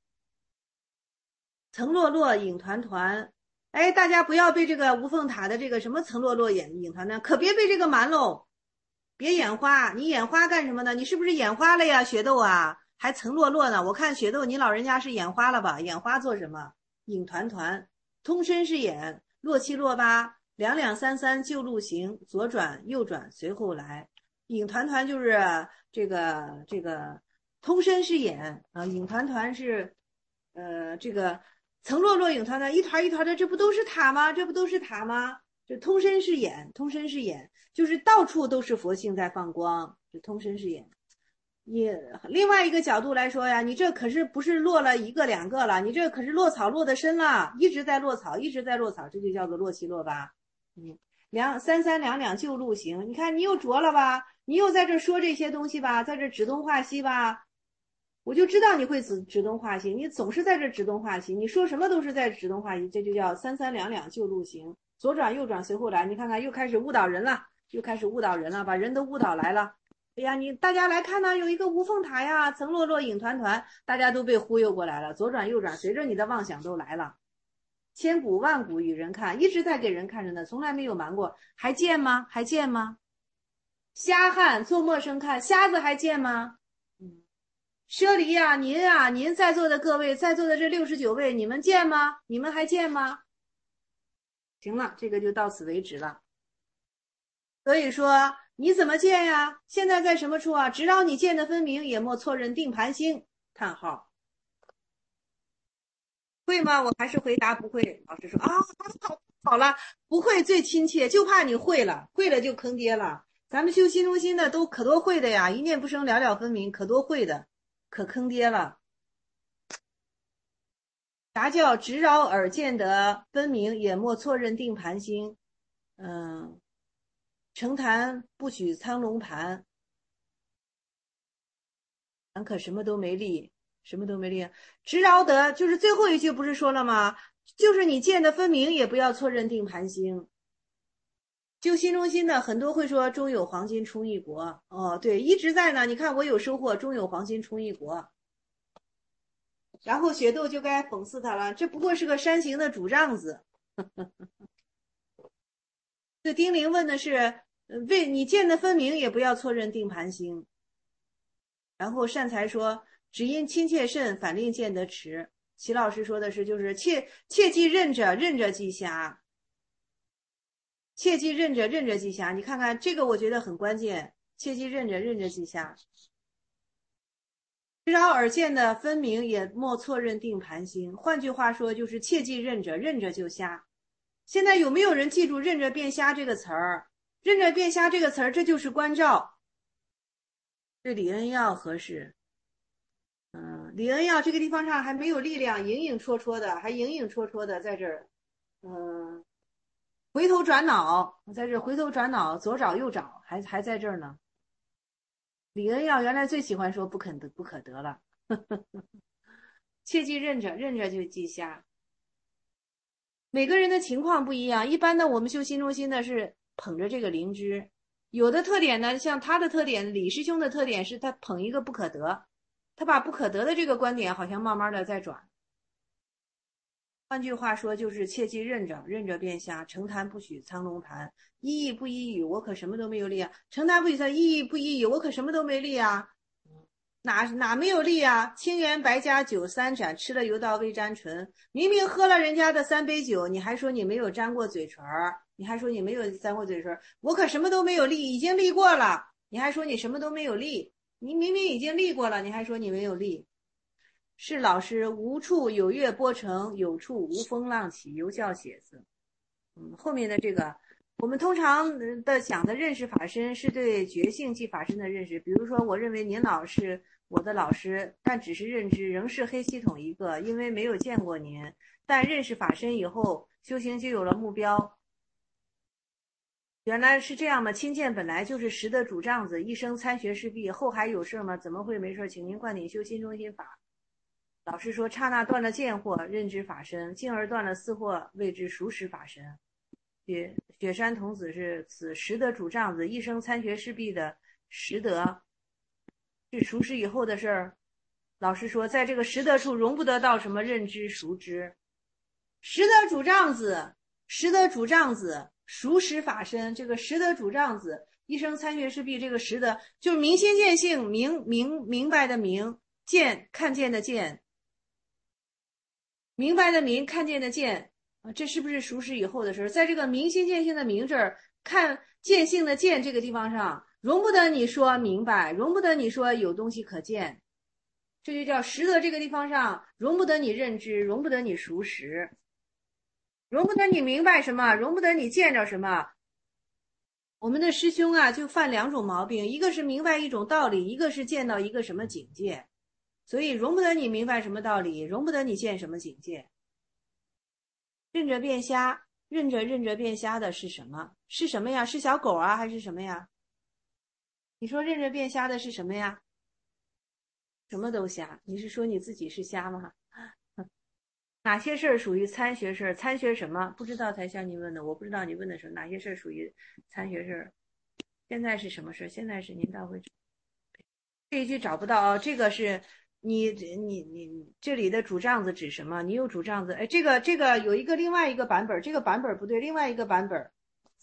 层落落影团团，哎，大家不要被这个无凤塔的这个什么层落落影影团团，可别被这个瞒喽，别眼花。你眼花干什么呢？你是不是眼花了呀，雪窦啊？还层落落呢？我看雪窦你老人家是眼花了吧？眼花做什么？影团团，通身是眼，落七落八，两两三三就路行，左转右转随后来。影团团就是这个这个通身是眼啊，影团团是呃这个层落落影团团，一团一团的，这不都是塔吗？这不都是塔吗？这通身是眼，通身是眼，就是到处都是佛性在放光，这通身是眼。你另外一个角度来说呀，你这可是不是落了一个两个了，你这可是落草落的深了，一直在落草，一直在落草，这就叫做落七落八。嗯，两三三两两就路行，你看你又着了吧？你又在这说这些东西吧，在这指东画西吧？我就知道你会指指东画西，你总是在这指东画西，你说什么都是在指东画西，这就叫三三两两就路行，左转右转随后来。你看看又开始误导人了，又开始误导人了，把人都误导来了。哎呀，你大家来看呢，有一个无凤塔呀，层落落影团团，大家都被忽悠过来了，左转右转，随着你的妄想都来了。千古万古与人看，一直在给人看着呢，从来没有瞒过。还见吗？还见吗？瞎汉做陌生看，瞎子还见吗？嗯，舍离呀，您啊，您在座的各位，在座的这六十九位，你们见吗？你们还见吗？行了，这个就到此为止了。所以说你怎么见呀？现在在什么处啊？直扰你见的分明，也莫错认定盘星。叹号。会吗？我还是回答不会。老师说啊，好，好了，不会最亲切，就怕你会了，会了就坑爹了。咱们修心中心的都可多会的呀，一念不生了了分明，可多会的，可坑爹了。啥叫直扰耳见得分明，也莫错认定盘星？嗯，澄潭不许苍龙盘，咱可什么都没立，什么都没立。直扰得就是最后一句不是说了吗？就是你见得分明，也不要错认定盘星。就心中心的很多会说终有黄金充一国，哦，对，一直在呢。你看我有收获，终有黄金充一国。然后雪豆就该讽刺他了，这不过是个山形的主杖子。这丁玲问的是，为你见得分明，也不要错认定盘星。然后善财说，只因亲切甚，反令见得迟。齐老师说的是，就是切切记认着，认着即瞎。切记认着，认着即瞎。你看看这个，我觉得很关键。切记认着，认着即瞎。直扰耳见的分明，也莫错认定盘星。换句话说，就是切记认着，认着就瞎。现在有没有人记住认着变瞎这个词儿？认着变瞎这个词儿，这就是关照。这李恩耀合适。嗯，李恩耀这个地方上还没有力量，影影绰绰的，还影影绰绰的在这儿。嗯，回头转脑，在这回头转脑，左找右找，还还在这儿呢。李恩耀原来最喜欢说不肯得不可得了，切记认着，认着就记瞎。每个人的情况不一样，一般的我们修心中心的是捧着这个灵芝，有的特点呢，像他的特点，李师兄的特点是他捧一个不可得，他把不可得的这个观点好像慢慢的在转。换句话说，就是切记认着，认着便瞎。澄潭不许苍龙盘，一意不一语，我可什么都没有立啊。澄潭不许他一意不一语，我可什么都没立啊。哪哪没有立啊？清源白加酒三盏，吃了油到未沾唇。明明喝了人家的三杯酒，你还说你没有沾过嘴唇儿，你还说你没有沾过嘴唇，我可什么都没有立，已经立过了，你还说你什么都没有立，你明明已经立过了，你还说你没有立。是老师无处有月波成，有处无风浪起，犹教写字。嗯，后面的这个，我们通常的讲的认识法身，是对觉性即法身的认识。比如说，我认为您老是我的老师，但只是认知，仍是黑系统一个，因为没有见过您。但认识法身以后，修行就有了目标。原来是这样吗？亲见本来就是实的主杖子，一生参学事毕，后还有事吗？怎么会没事？请您灌顶修心中心法。老师说，刹那断了见惑，认知法身；进而断了思惑，谓之熟识法身。雪雪山童子是此识的主杖子，一生参学事毕的识得，是熟识以后的事儿。老师说，在这个识得处容不得到什么认知、熟知。识得主杖子，识得主杖子，熟识法身。这个识得主杖子，一生参学事毕，这个识得就是明心见性，明明明白的明，见看见的见。明白的明，看见的见啊，这是不是熟识以后的事？在这个明心见性的明这儿，看见性的见这个地方上，容不得你说明白，容不得你说有东西可见，这就叫识得这个地方上，容不得你认知，容不得你熟识，容不得你明白什么，容不得你见着什么。我们的师兄啊，就犯两种毛病，一个是明白一种道理，一个是见到一个什么境界。所以容不得你明白什么道理，容不得你见什么境界。认着变瞎，认着认着变瞎的是什么？是什么呀？是小狗啊，还是什么呀？你说认着变瞎的是什么呀？什么都瞎。你是说你自己是瞎吗？哪些事儿属于参学事儿？参学什么？不知道才向你问的，我不知道你问的是哪些事儿属于参学事儿。现在是什么事？现在是您到会这一句找不到啊、哦，这个是。你你你这里的主杖子指什么？你有主杖子？哎，这个这个有一个另外一个版本，这个版本不对，另外一个版本，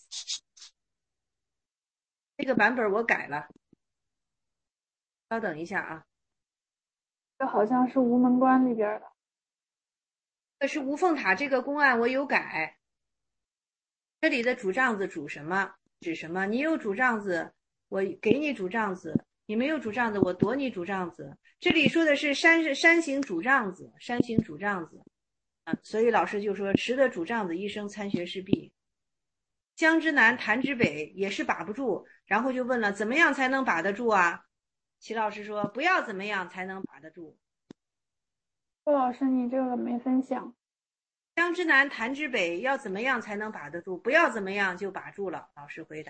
这个版本我改了，稍等一下啊。 这好像是无门关里边的。 这是无缝塔这个公案我有改。这里的主杖子主什么？指什么？你有主杖子， 我给你主杖子，你没有主杖子，我夺你主杖子。这里说的是山山行主杖子，山行主杖子啊，所以老师就说持得主杖子，一生参学事毕。江之南，潭之北，也是把不住，然后就问了，怎么样才能把得住啊？齐老师说，不要怎么样才能把得住。 周老师，你这个没分享。 江之南，潭之北，要怎么样才能把得住？不要怎么样就把住了。老师回答。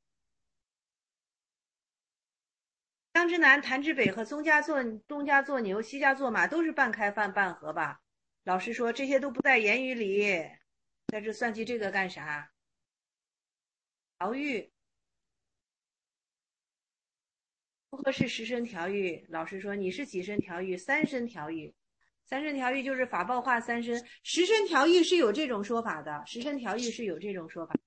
江之南，潭之北和东家做东家做牛，西家做马，都是半开半半合吧？老师说这些都不在言语里，在这算计这个干啥？调御如何是十身调御？老师说你是几身调御？三身调御。三身调御就是法报化三身，十身调御是有这种说法的，十身调御是有这种说法。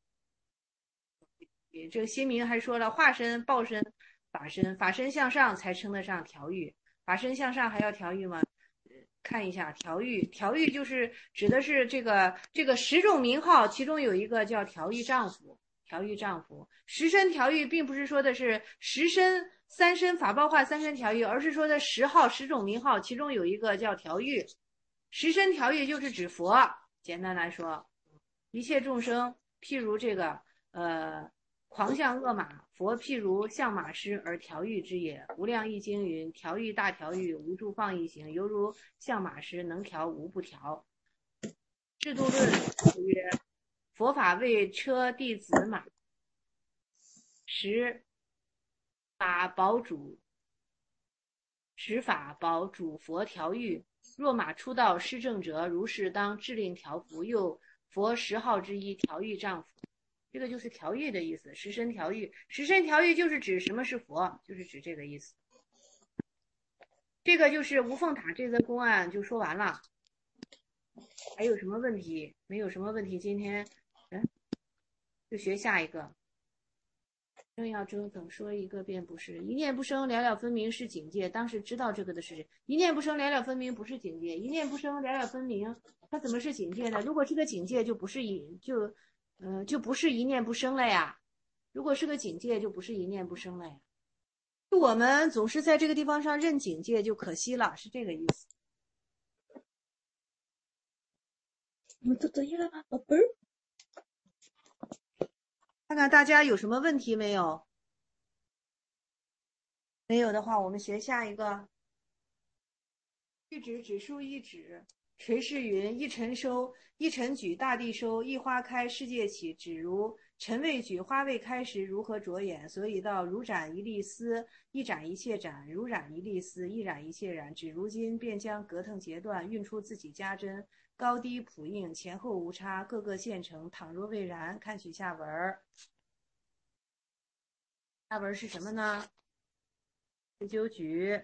这个新明还说了，化身、报身、法身，法身向上才称得上调御，法身向上还要调御吗？看一下调御，调御就是指的是这个这个十种名号，其中有一个叫调御丈夫，调御丈夫。十身调御并不是说的是十身三身法报化三身调御，而是说的十号十种名号，其中有一个叫调御。十身调御就是指佛，简单来说，一切众生譬如这个呃狂象恶马，佛譬如象马师而调御之也。无量易经云：调御大调御，无住放逸行，犹如象马师，能调无不调。制度论曰：佛法为车弟子马，十法宝主，十法宝主佛调御。若马出道施正者，如是当制令调伏。又佛十号之一，调御丈夫。这个就是调御的意思，十身调御。十身调御就是指什么是佛，就是指这个意思。这个就是无缝塔这则公案就说完了。还有什么问题？没有什么问题。今天，嗯，就学下一个。正要折腾说一个便不是，一念不生了了分明是警戒。当时知道这个的是一念不生了了分明不是警戒，一念不生了了分明，它怎么是警戒呢？如果这个警戒就不是一就。嗯、呃，就不是一念不生了呀。如果是个警戒，就不是一念不生了呀。我们总是在这个地方上认警戒，就可惜了，是这个意思。 我都作业了吗，宝贝儿？ 看看大家有什么问题没有？没有的话，我们学下一个。一指指数一指。垂世云：一尘收，一尘举，大地收；一花开，世界起。只如尘未举，花未开时，如何着眼？所以道：如染一粒丝，一展一切展；如染一粒丝，一染一切染。只如今便将隔腾截断，运出自己家珍，高低谱应，前后无差，各个现成。倘若未然，看取下文。下文是什么呢？十九举。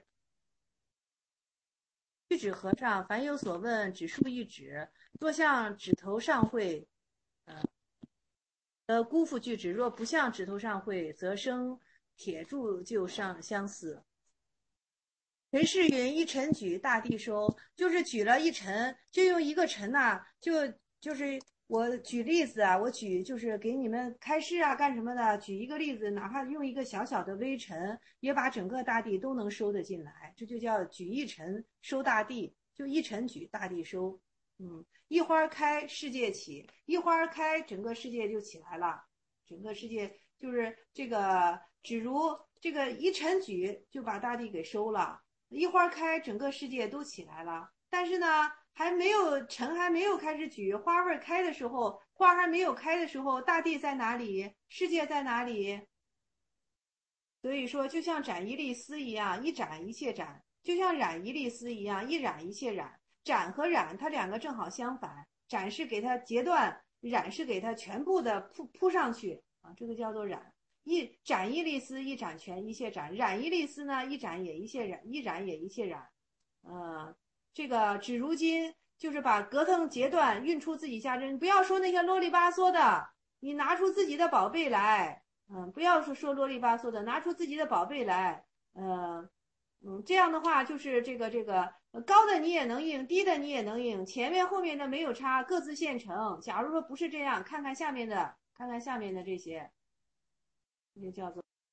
具指和尚，凡有所问，指数一指。若向指头上会，呃，呃，辜负具指；若不向指头上会，则生铁柱就上相似。垂世云：一尘举，大地收，就是举了一尘，就用一个尘呐、啊，就就是我举例子啊，我举就是给你们开示啊，干什么的？举一个例子，哪怕用一个小小的微尘，也把整个大地都能收得进来，这就叫举一尘收大地，就一尘举，大地收。嗯，一花开，世界起，一花开，整个世界就起来了，整个世界就是这个，只如这个一尘举就把大地给收了。一花开，整个世界都起来了，但是呢，还没有尘，还没有开始举，花味开的时候，花还没有开的时候，大地在哪里？世界在哪里？所以说，就像展一粒丝一样，一展一切展；就像染一粒丝一样，一染一切染。展和染，它两个正好相反，展是给它截断，染是给它全部的铺铺上去啊，这个叫做染。一展一粒丝，一展全一切展；染一粒丝呢，一展也一切染，一染也一切染。呃，这个指如今就是把隔腾截断，运出自己家珍。不要说那些啰里吧嗦的，你拿出自己的宝贝来。嗯，不要说说啰里吧嗦的，拿出自己的宝贝来。呃，嗯，这样的话就是这个这个高的你也能应，低的你也能应，前面后面的没有差，各自现成。假如说不是这样，看看下面的，看看下面的这些。就叫做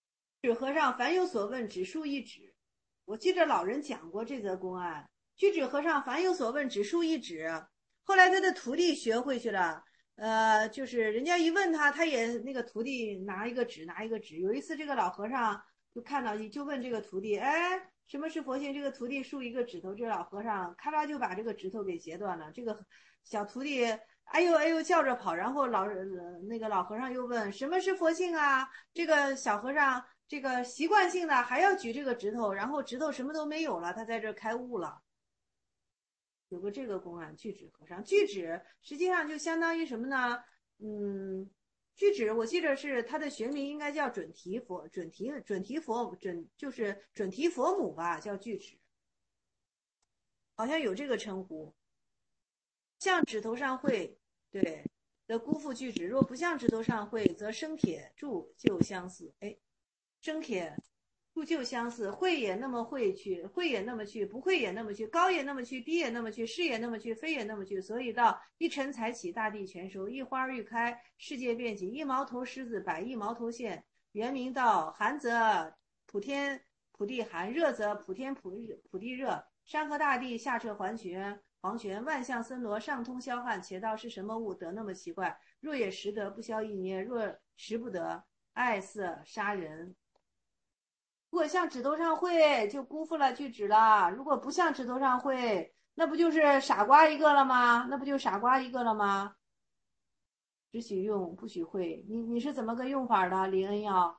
指和尚凡有所问，只竖一指。我记得老人讲过这则公案。居止和尚凡有所问，只竖一指。后来他的徒弟学会去了，呃，就是人家一问他，他也那个徒弟拿一个纸，拿一个纸。有一次，这个老和尚就看到，就问这个徒弟，哎，什么是佛性？这个徒弟竖一个指头，这老和尚咔啦就把这个指头给截断了。这个小徒弟哎呦哎呦叫着跑，然后老那个老和尚又问，什么是佛性啊？这个小和尚这个习惯性的还要举这个指头，然后指头什么都没有了，他在这开悟了。有个这个公案，巨指和尚。巨指实际上就相当于什么呢？嗯，巨指我记得是他的学名应该叫准提佛，准提准提佛准就是准提佛母吧，叫巨指，好像有这个称呼。像指头上会，对，则辜负巨指；若不像指头上会，则生铁铸就相似。哎，生铁铸就相似，会也那么会去，会也那么去，不会也那么去，高也那么去，低也那么去，是也那么去，非也那么去。所以到一尘才起，大地全收；一花欲开，世界变起。一毛头狮子，百亿毛头现。原名道：寒则普天普地寒，热则普天普普地热。山河大地下彻黄泉，黄泉万象森罗，上通霄汉。且道是什么物得那么奇怪？若也识得，不消一捏；若识不得，爱色杀人。如果像指头上会，就辜负了巨指了；如果不像指头上会，那不就是傻瓜一个了吗？那不就傻瓜一个了吗？只许用，不许会。你你是怎么个用法的，李恩耀？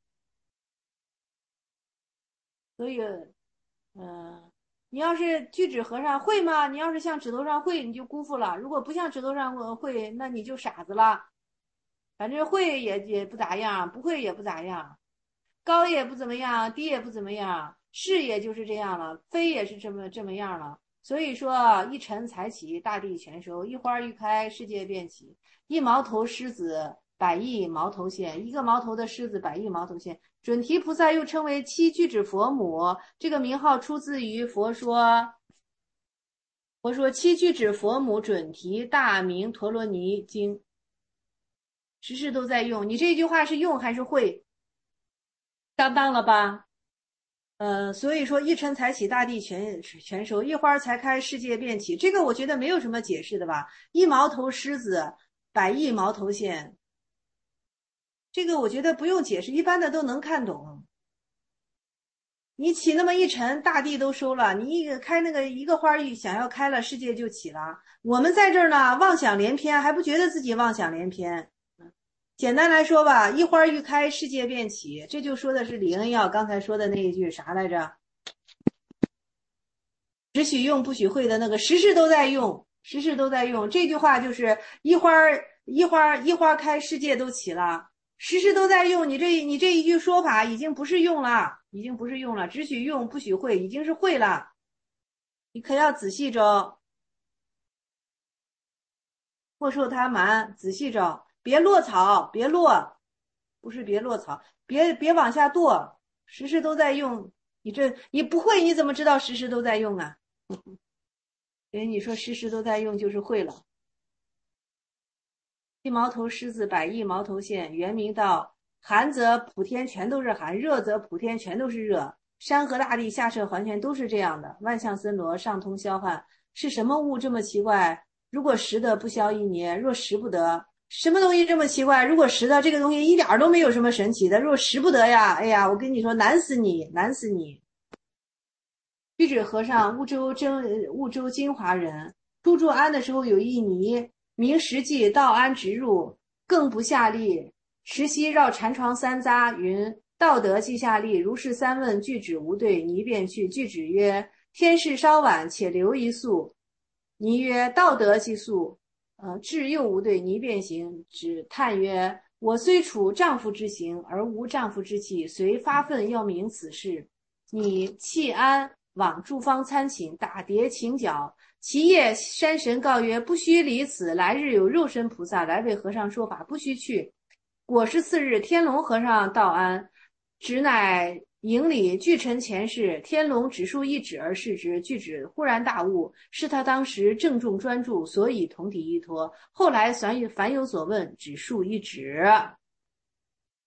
所以，嗯、呃，你要是巨指和尚会吗？你要是像指头上会，你就辜负了；如果不像指头上会，那你就傻子了。反正会也也不咋样，不会也不咋样。高也不怎么样，低也不怎么样，是也就是这样了，非也是这么这么样了。所以说，一尘才起，大地全收；一花欲开，世界变起。一毛头狮子，百亿毛头现。一个毛头的狮子，百亿毛头现。准提菩萨又称为七具指佛母，这个名号出自于《佛说佛说七具指佛母准提大明陀罗尼经》，时时都在用。你这句话是用还是会？当当了吧？呃，所以说一尘才起，大地全全收；一花才开，世界变起。这个我觉得没有什么解释的吧？一毛头狮子，百亿毛头现。这个我觉得不用解释，一般的都能看懂。你起那么一尘，大地都收了；你一个开那个一个花一想要开了，世界就起了。我们在这儿呢，妄想连篇，还不觉得自己妄想连篇。简单来说吧，一花欲开，世界变起，这就说的是李恩耀刚才说的那一句啥来着？只许用不许会的那个，时时都在用，时时都在用。这句话就是一花一花一花开，世界都起了，时时都在用。你这你这一句说法已经不是用了，已经不是用了，只许用不许会，已经是会了。你可要仔细着，或受他瞒，仔细着。别落草，别落，不是别落草，别别往下堕，时时都在用。你这你不会，你怎么知道时时都在用啊？所以你说时时都在用就是会了。一毛头狮子，百亿毛头现。原名道：寒则普天全都是寒，热则普天全都是热。山河大地下彻黄泉都是这样的。万象森罗，上通霄汉。是什么物这么奇怪？如果识得，不消一捏；若识不得，什么东西这么奇怪？如果识得，这个东西一点都没有什么神奇的；若识不得呀，哎呀，我跟你说，难死你，难死你。居止和尚，婺州真婺州金华人。出住安的时候有一尼，名实际，到安直入，更不下力。时悉绕禅床三匝，云：道德即下力。如是三问，具止无对，尼便去。具止曰：天事稍晚，且留一宿。尼曰：道德即速。呃，至又无对，尼便行。只叹曰：我虽处丈夫之行，而无丈夫之气，遂发愤要明此事。你弃安，往诸方参请，打叠请角。其夜山神告曰：不须离此，来日有肉身菩萨来为和尚说法，不须去。果是次日，天龙和尚到安，只乃营里具陈前世。天龙只竖一指而视之，具指忽然大悟，是他当时郑重专注，所以同体依托。后来凡有所问，只竖一指。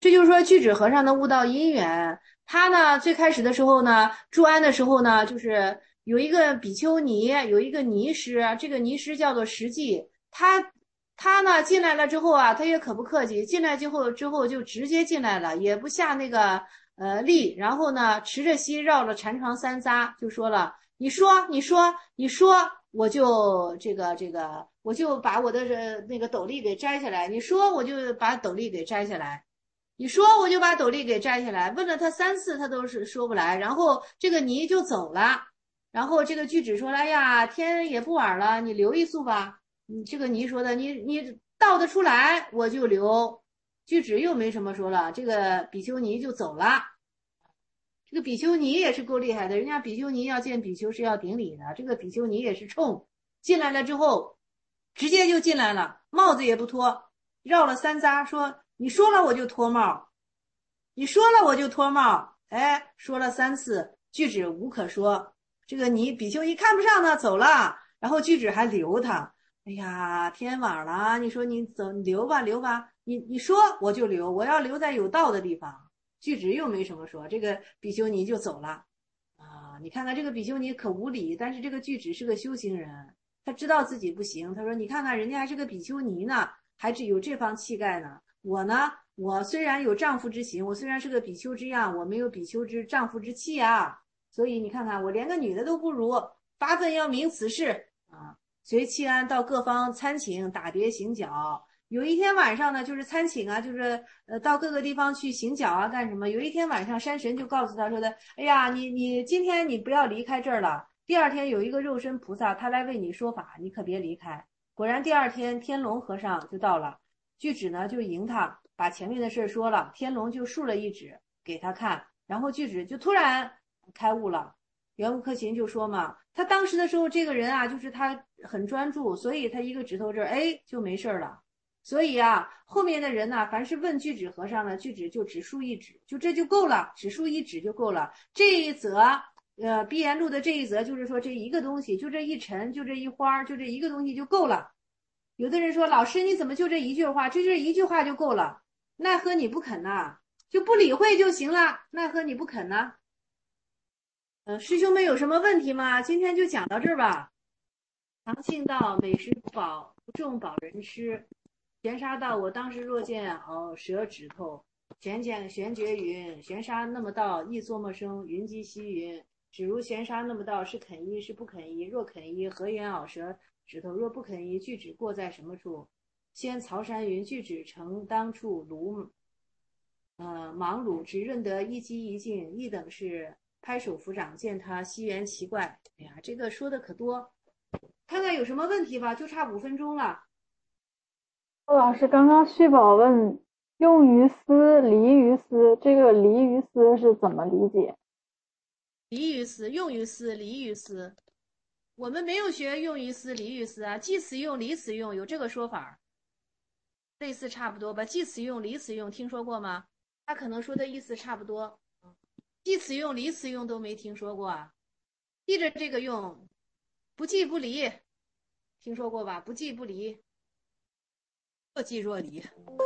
这就是说巨指和尚的悟道因缘。他呢最开始的时候呢，住庵的时候呢，就是有一个比丘尼，有一个尼师，这个尼师叫做实际。他他呢进来了之后啊，他也可不客气，进来之后之后就直接进来了，也不下那个呃力，然后呢持着膝绕了禅床三匝，就说了：你说你说你说，我就这个这个，我就把我的那个斗笠给摘下来；你说我就把斗笠给摘下来。你说我就把斗笠给摘下来，问了他三次，他都是说不来。然后这个尼就走了，然后这个巨指说：“哎呀，天也不晚了，你留一宿吧。”你这个尼说的，你你倒得出来我就留。巨指又没什么说了，这个比丘尼就走了。这个比丘尼也是够厉害的，人家比丘尼要见比丘是要顶礼的，这个比丘尼也是冲进来了之后，直接就进来了，帽子也不脱，绕了三匝说。你说了我就脱帽，你说了我就脱帽，哎，说了三次，巨指无可说。这个你比丘尼看不上他，走了，然后巨指还留他。哎呀，天晚了，你说你走，你留吧，留吧，你你说我就留，我要留在有道的地方。巨指又没什么说，这个比丘尼就走了。啊，你看看这个比丘尼可无理，但是这个巨指是个修行人，他知道自己不行。他说：“你看看人家还是个比丘尼呢，还是有这方气概呢。”我呢，我虽然有丈夫之行，我虽然是个比丘之样，我没有比丘之丈夫之气啊。所以你看看，我连个女的都不如，发奋要明此事啊。随契庵到各方参请，打别行脚。有一天晚上呢，就是参请啊，就是呃到各个地方去行脚啊，干什么？有一天晚上，山神就告诉他说的：“哎呀，你你今天你不要离开这儿了。第二天有一个肉身菩萨，他来为你说法，你可别离开。”果然第二天，天龙和尚就到了。巨指呢就迎他，把前面的事说了，天龙就竖了一指给他看，然后巨指就突然开悟了。袁悟克勤就说嘛，他当时的时候这个人啊，就是他很专注，所以他一个指头这儿哎就没事了。所以啊，后面的人呢，凡是问巨指和尚呢，巨指就只竖一指，就这就够了，只竖一指就够了。这一则呃碧岩录的这一则就是说这一个东西，就这一尘，就这一花，就这一个东西就够了。有的人说，老师你怎么就这一句话，就这一句话就够了，奈何你不肯呐，就不理会就行了，奈何你不肯呢？呃，师兄们有什么问题吗？今天就讲到这儿吧。唐庆道美食不饱，不重饱人吃。玄沙道我当时若见哦蛇指头，玄见玄觉云，玄沙那么道亦作么生？云机西云，只如玄沙那么道是肯依是不肯依？若肯依，何言螯蛇指头？若不肯依，具指过在什么处？先曹山云，具指成当处鲁，呃，忙鲁只认得一机一静，一等是拍手抚掌，见他西缘奇怪。哎呀，这个说的可多，看看有什么问题吧，就差五分钟了。 老师刚刚旭宝问用于斯离于斯，这个离于斯是怎么理解？ 离于斯，用于斯，离于斯。我们没有学用于斯，离于斯啊，即此用，离此用，有这个说法，类似差不多吧？即此用，离此用，听说过吗？他可能说的意思差不多。即此用，离此用都没听说过啊。记着这个用，不记不离，听说过吧？不记不离，若即若离。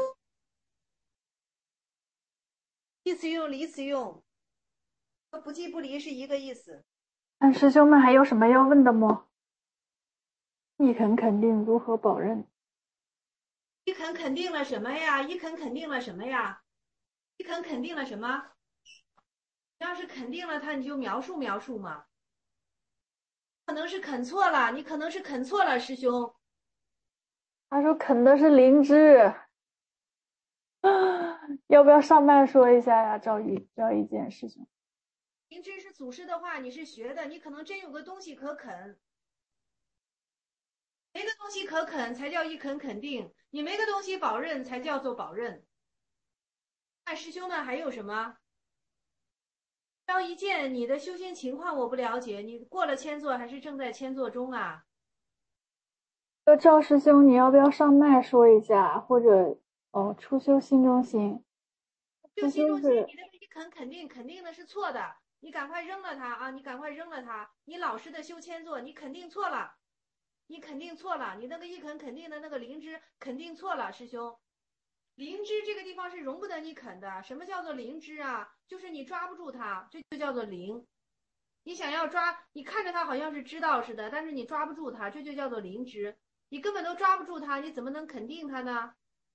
即此用，离此用，不记不离是一个意思。 那师兄们还有什么要问的吗？一肯肯定如何保任？ 一肯肯定了什么呀？一肯肯定了什么呀？一肯肯定了什么？要是肯定了它，你就描述描述嘛。可能是肯错了，你可能是肯错了，师兄。 他说肯的是灵芝，要不要上麦说一下呀？赵一赵一件事情。 灵芝是祖师的话，你是学的，你可能真有个东西可啃。没个东西可啃才叫一肯肯定，你没个东西保任才叫做保任。那师兄们还有什么？赵一剑，你的修仙情况我不了解，你过了千座还是正在千座中啊？ 赵师兄，你要不要上麦说一下？或者哦，初修心中心。 就心中心，你那个一肯肯定肯定的是错的，你赶快扔了它啊！你赶快扔了它！你老实的修千座，你肯定错了，你肯定错了，你那个一肯肯定的那个灵芝肯定错了，师兄。 灵芝这个地方是容不得你啃的。什么叫做灵芝啊？就是你抓不住它，这就叫做灵。你想要抓，你看着它好像是知道似的，但是你抓不住它，这就叫做灵芝。你根本都抓不住它，你怎么能肯定它呢？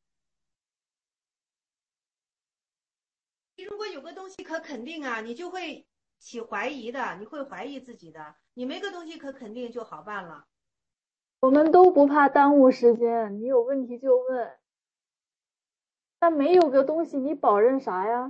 如果有个东西可肯定啊，你就会起怀疑的，你会怀疑自己的。你没个东西可肯定就好办了。 我们都不怕耽误时间，你有问题就问。但没有个东西，你保认啥呀？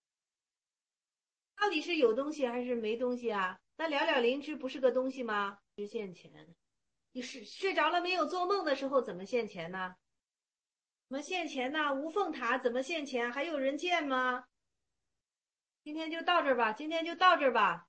到底是有东西还是没东西啊？那了了灵芝不是个东西吗？是现钱。你是睡着了没有做梦的时候怎么现钱呢？怎么现钱呢？无缝塔怎么现钱？还有人见吗？今天就到这儿吧，今天就到这儿吧。